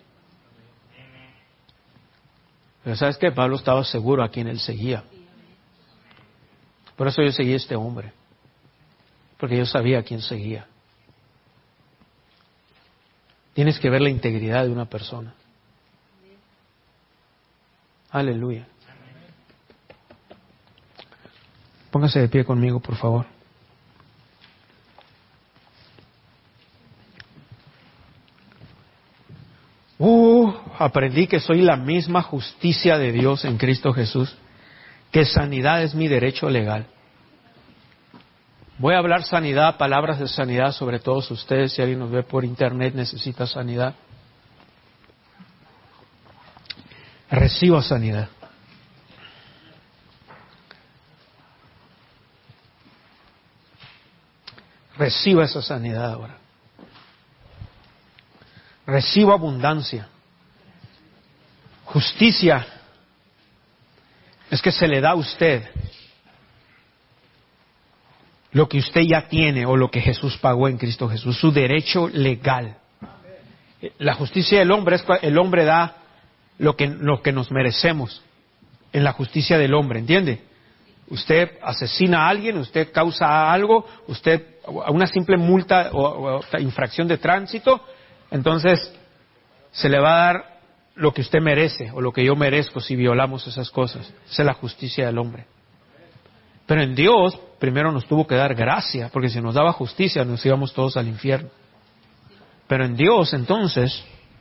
Speaker 3: Pero ¿sabes qué? Pablo estaba seguro a quien él seguía. Por eso yo seguí a este hombre. porque yo sabía a quién seguía. Tienes que ver la integridad de una persona. Aleluya. Póngase de pie conmigo, por favor. Uh, aprendí que soy la misma justicia de Dios en Cristo Jesús, que sanidad es mi derecho legal. Voy a hablar sanidad, palabras de sanidad sobre todos ustedes. Si alguien nos ve por internet, necesita sanidad. Reciba sanidad. Reciba esa sanidad ahora. Reciba abundancia. Justicia es que se le da a usted lo que usted ya tiene o lo que Jesús pagó en Cristo Jesús, su derecho legal. La justicia del hombre es el hombre da lo que, lo que nos merecemos en la justicia del hombre, ¿entiende? Usted asesina a alguien, usted causa algo, usted una simple multa o, o infracción de tránsito, entonces se le va a dar lo que usted merece o lo que yo merezco si violamos esas cosas. Esa es la justicia del hombre. Pero en Dios primero nos tuvo que dar gracia, porque si nos daba justicia nos íbamos todos al infierno. Pero en Dios entonces,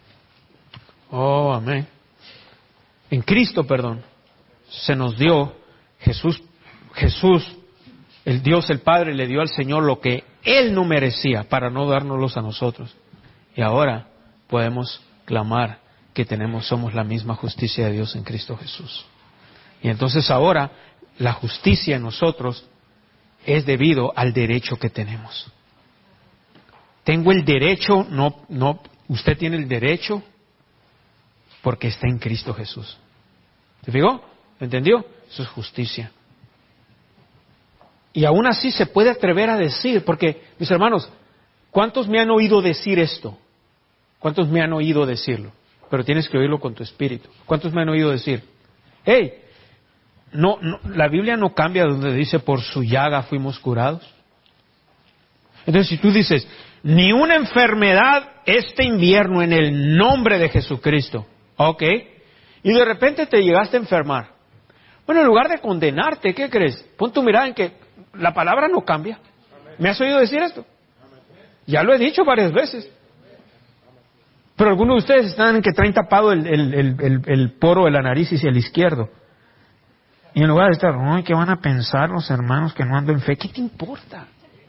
Speaker 3: oh amén, en Cristo, perdón, se nos dio Jesús, Jesús, el Dios el Padre le dio al Señor lo que Él no merecía para no dárnoslos a nosotros. Y ahora podemos clamar que tenemos, somos la misma justicia de Dios en Cristo Jesús. Y entonces ahora la justicia en nosotros es debido al derecho que tenemos. Tengo el derecho, no, no, usted tiene el derecho porque está en Cristo Jesús. ¿Se fijó? ¿Entendió? Eso es justicia. Y aún así se puede atrever a decir, porque, mis hermanos, ¿cuántos me han oído decir esto? ¿Cuántos me han oído decirlo? Pero tienes que oírlo con tu espíritu. ¿Cuántos me han oído decir? ¡Hey! No, no, la Biblia no cambia donde dice por su llaga fuimos curados. Entonces si tú dices, ni una enfermedad este invierno en el nombre de Jesucristo, ok, y de repente te llegaste a enfermar. Bueno, en lugar de condenarte, ¿qué crees? Pon tu mirada en que la palabra no cambia. ¿Me has oído decir esto? Ya lo he dicho varias veces. Pero algunos de ustedes están en que traen tapado el, el, el, el, el poro de la nariz hacia el izquierdo. Y en lugar de estar, ay, ¿qué van a pensar los hermanos que no ando en fe? ¿Qué te importa?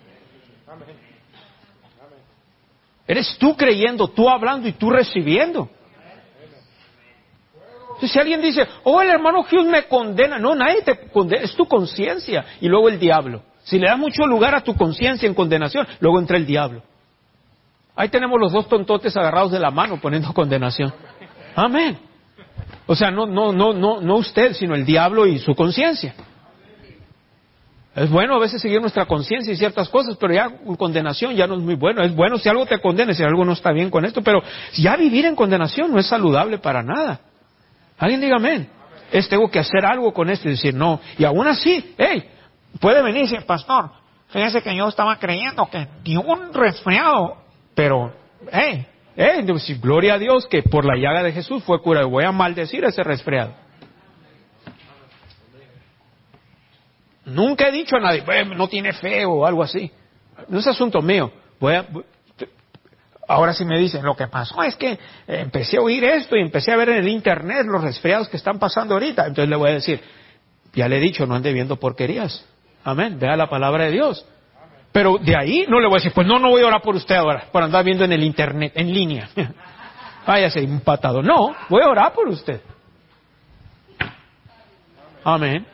Speaker 3: Eres tú creyendo, tú hablando y tú recibiendo. Entonces, si alguien dice, oh, el hermano Hughes me condena. No, nadie te condena, es tu conciencia. Y luego el diablo. Si le das mucho lugar a tu conciencia en condenación, luego entra el diablo. Ahí tenemos los dos tontotes agarrados de la mano poniendo condenación. Amén. O sea, no, no, no, no, no usted, sino el diablo y su conciencia. Es bueno a veces seguir nuestra conciencia y ciertas cosas, pero ya condenación ya no es muy bueno. Es bueno si algo te condena, si algo no está bien con esto, pero ya vivir en condenación no es saludable para nada. Alguien diga amén. Es tengo que hacer algo con esto y decir no. Y aún así, hey, puede venir y decir, pastor, fíjese que yo estaba creyendo que ni un resfriado, pero, hey, hey, gloria a Dios que por la llaga de Jesús fue curado. Voy a maldecir ese resfriado. Nunca he dicho a nadie, no tiene fe o algo así. No es asunto mío. Voy a, ahora sí me dicen, lo que pasó es que empecé a oír esto y empecé a ver en el internet los resfriados que están pasando ahorita. Entonces le voy a decir, ya le he dicho, no ande viendo porquerías. Amén, vea la palabra de Dios. Pero de ahí no le voy a decir, pues no, no voy a orar por usted ahora, por andar viendo en el internet, en línea. Váyase un patado. No, voy a orar por usted. Amén.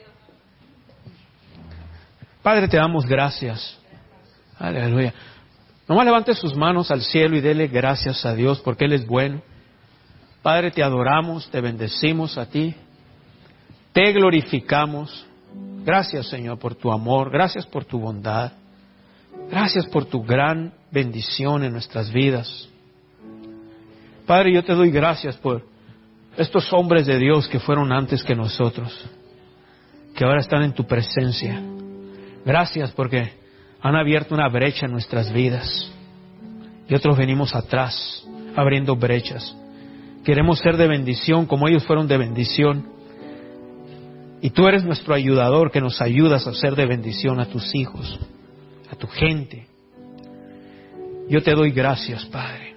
Speaker 3: Padre, te damos gracias. Aleluya. Nomás levante sus manos al cielo y dele gracias a Dios porque Él es bueno. Padre, te adoramos, te bendecimos a ti. Te glorificamos. Gracias, Señor, por tu amor. Gracias por tu bondad. Gracias por tu gran bendición en nuestras vidas. Padre, yo te doy gracias por estos hombres de Dios que fueron antes que nosotros, que ahora están en tu presencia. Gracias porque han abierto una brecha en nuestras vidas. Y otros venimos atrás, abriendo brechas. Queremos ser de bendición como ellos fueron de bendición. Y tú eres nuestro ayudador, que nos ayudas a ser de bendición a tus hijos, a tu gente. Yo te doy gracias, Padre.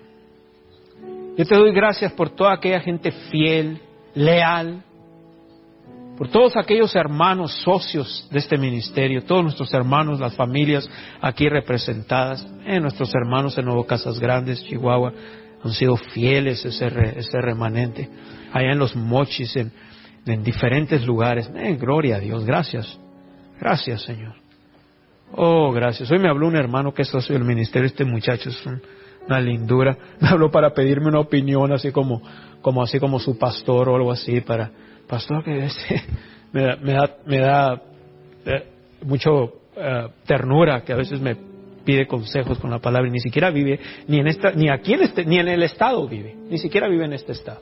Speaker 3: Yo te doy gracias por toda aquella gente fiel, leal, por todos aquellos hermanos socios de este ministerio, todos nuestros hermanos, las familias aquí representadas, eh, nuestros hermanos en Nuevo Casas Grandes, Chihuahua, han sido fieles ese, re, ese remanente, allá en los Mochis, en, en diferentes lugares. Eh, gloria a Dios, gracias, gracias Señor. Oh, gracias. Hoy me habló un hermano que es socio del ministerio, este muchacho es un, una lindura, me habló para pedirme una opinión, así como, como así como su pastor o algo así, para... Pastor, que este, me da, me da, me da eh, mucho uh, ternura, que a veces me pide consejos con la palabra y ni siquiera vive, ni en esta, ni aquí en este, ni en el estado vive, ni siquiera vive en este estado.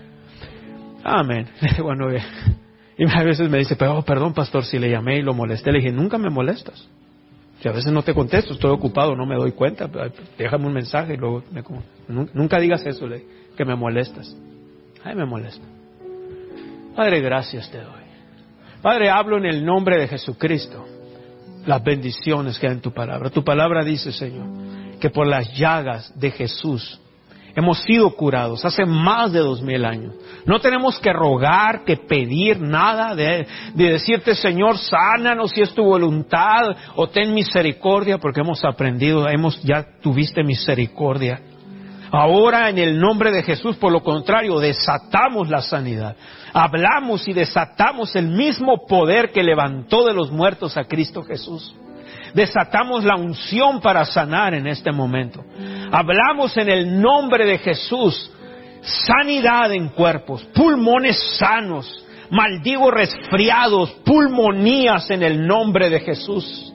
Speaker 3: Amén. Bueno, eh, y a veces me dice, pero oh, perdón, pastor, si le llamé y lo molesté. Le dije, nunca me molestas. Si a veces no te contesto, estoy ocupado, no me doy cuenta, déjame un mensaje y luego me, nunca digas eso, le, que me molestas. Ay, me molesta. Padre, gracias te doy. Padre, hablo en el nombre de Jesucristo las bendiciones que hay en tu palabra. Tu palabra dice, Señor, que por las llagas de Jesús hemos sido curados hace más de dos mil años. No tenemos que rogar, que pedir nada de, de decirte, Señor, sánanos si es tu voluntad, o ten misericordia, porque hemos aprendido, hemos ya tuviste misericordia. Ahora en el nombre de Jesús, por lo contrario, desatamos la sanidad. Hablamos y desatamos el mismo poder que levantó de los muertos a Cristo Jesús. Desatamos la unción para sanar en este momento. Hablamos en el nombre de Jesús sanidad en cuerpos, pulmones sanos, maldigo resfriados, pulmonías en el nombre de Jesús.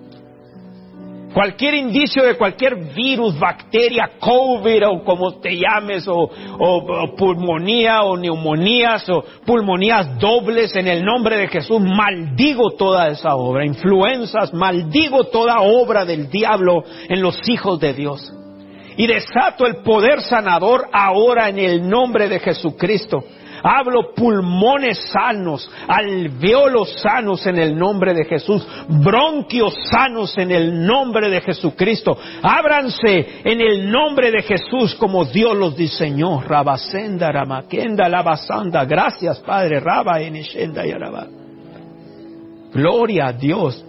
Speaker 3: Cualquier indicio de cualquier virus, bacteria, COVID o como te llames, o, o, o pulmonía o neumonías o pulmonías dobles, en el nombre de Jesús maldigo toda esa obra. Influencias, maldigo toda obra del diablo en los hijos de Dios. Y desato el poder sanador ahora en el nombre de Jesucristo. Hablo pulmones sanos, alvéolos sanos en el nombre de Jesús, bronquios sanos en el nombre de Jesucristo. Ábranse en el nombre de Jesús como Dios los diseñó. Rabasenda, Ramakenda, Labasanda. Gracias, Padre. Raba, Enishenda y Araba. Gloria a Dios.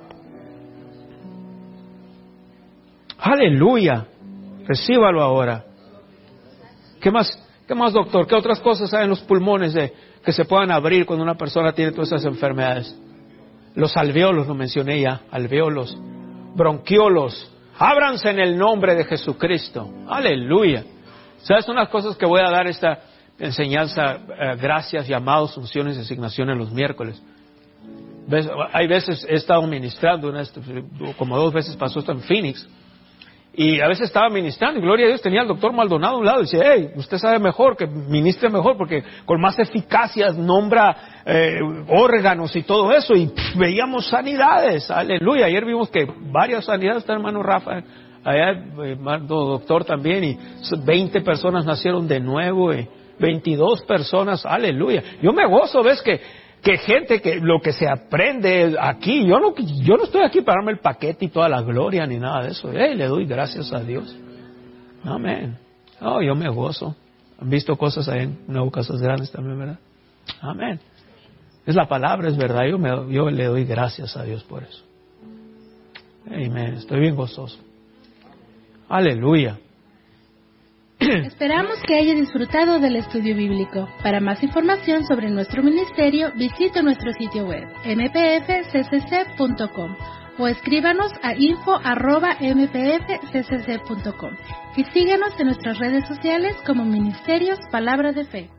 Speaker 3: Aleluya. Recíbalo ahora. ¿Qué más? ¿Qué más, doctor? ¿Qué otras cosas hay en los pulmones de, que se puedan abrir cuando una persona tiene todas esas enfermedades? Los alvéolos, lo mencioné ya, alvéolos, bronquiolos, ábranse en el nombre de Jesucristo. Aleluya. ¿Sabes unas cosas que voy a dar esta enseñanza, eh, gracias, llamados, unciones y asignaciones los miércoles? ¿Ves? Hay veces he estado ministrando, una, como dos veces pasó esto en Phoenix, y a veces estaba ministrando y gloria a Dios tenía al doctor Maldonado a un lado y decía, hey, usted sabe mejor, que ministre mejor porque con más eficacia nombra eh, órganos y todo eso, y pff, veíamos sanidades, aleluya. Ayer vimos que varias sanidades, está el hermano Rafa, allá hermano doctor también, y veinte personas nacieron de nuevo, y veintidós personas, aleluya. Yo me gozo, ves que que gente que lo que se aprende aquí, yo no yo no estoy aquí para darme el paquete y toda la gloria ni nada de eso. Hey, le doy gracias a Dios. Amén. Oh, yo me gozo. Han visto cosas ahí en Nuevo Casas Grandes también, ¿verdad? Amén. Es la palabra, es verdad. Yo me yo le doy gracias a Dios por eso. Amén. Estoy bien gozoso. Aleluya.
Speaker 2: Esperamos que haya disfrutado del estudio bíblico. Para más información sobre nuestro ministerio, visite nuestro sitio web m p f c c c punto com o escríbanos a info arroba m p f c c c punto com y síguenos en nuestras redes sociales como Ministerios Palabra de Fe.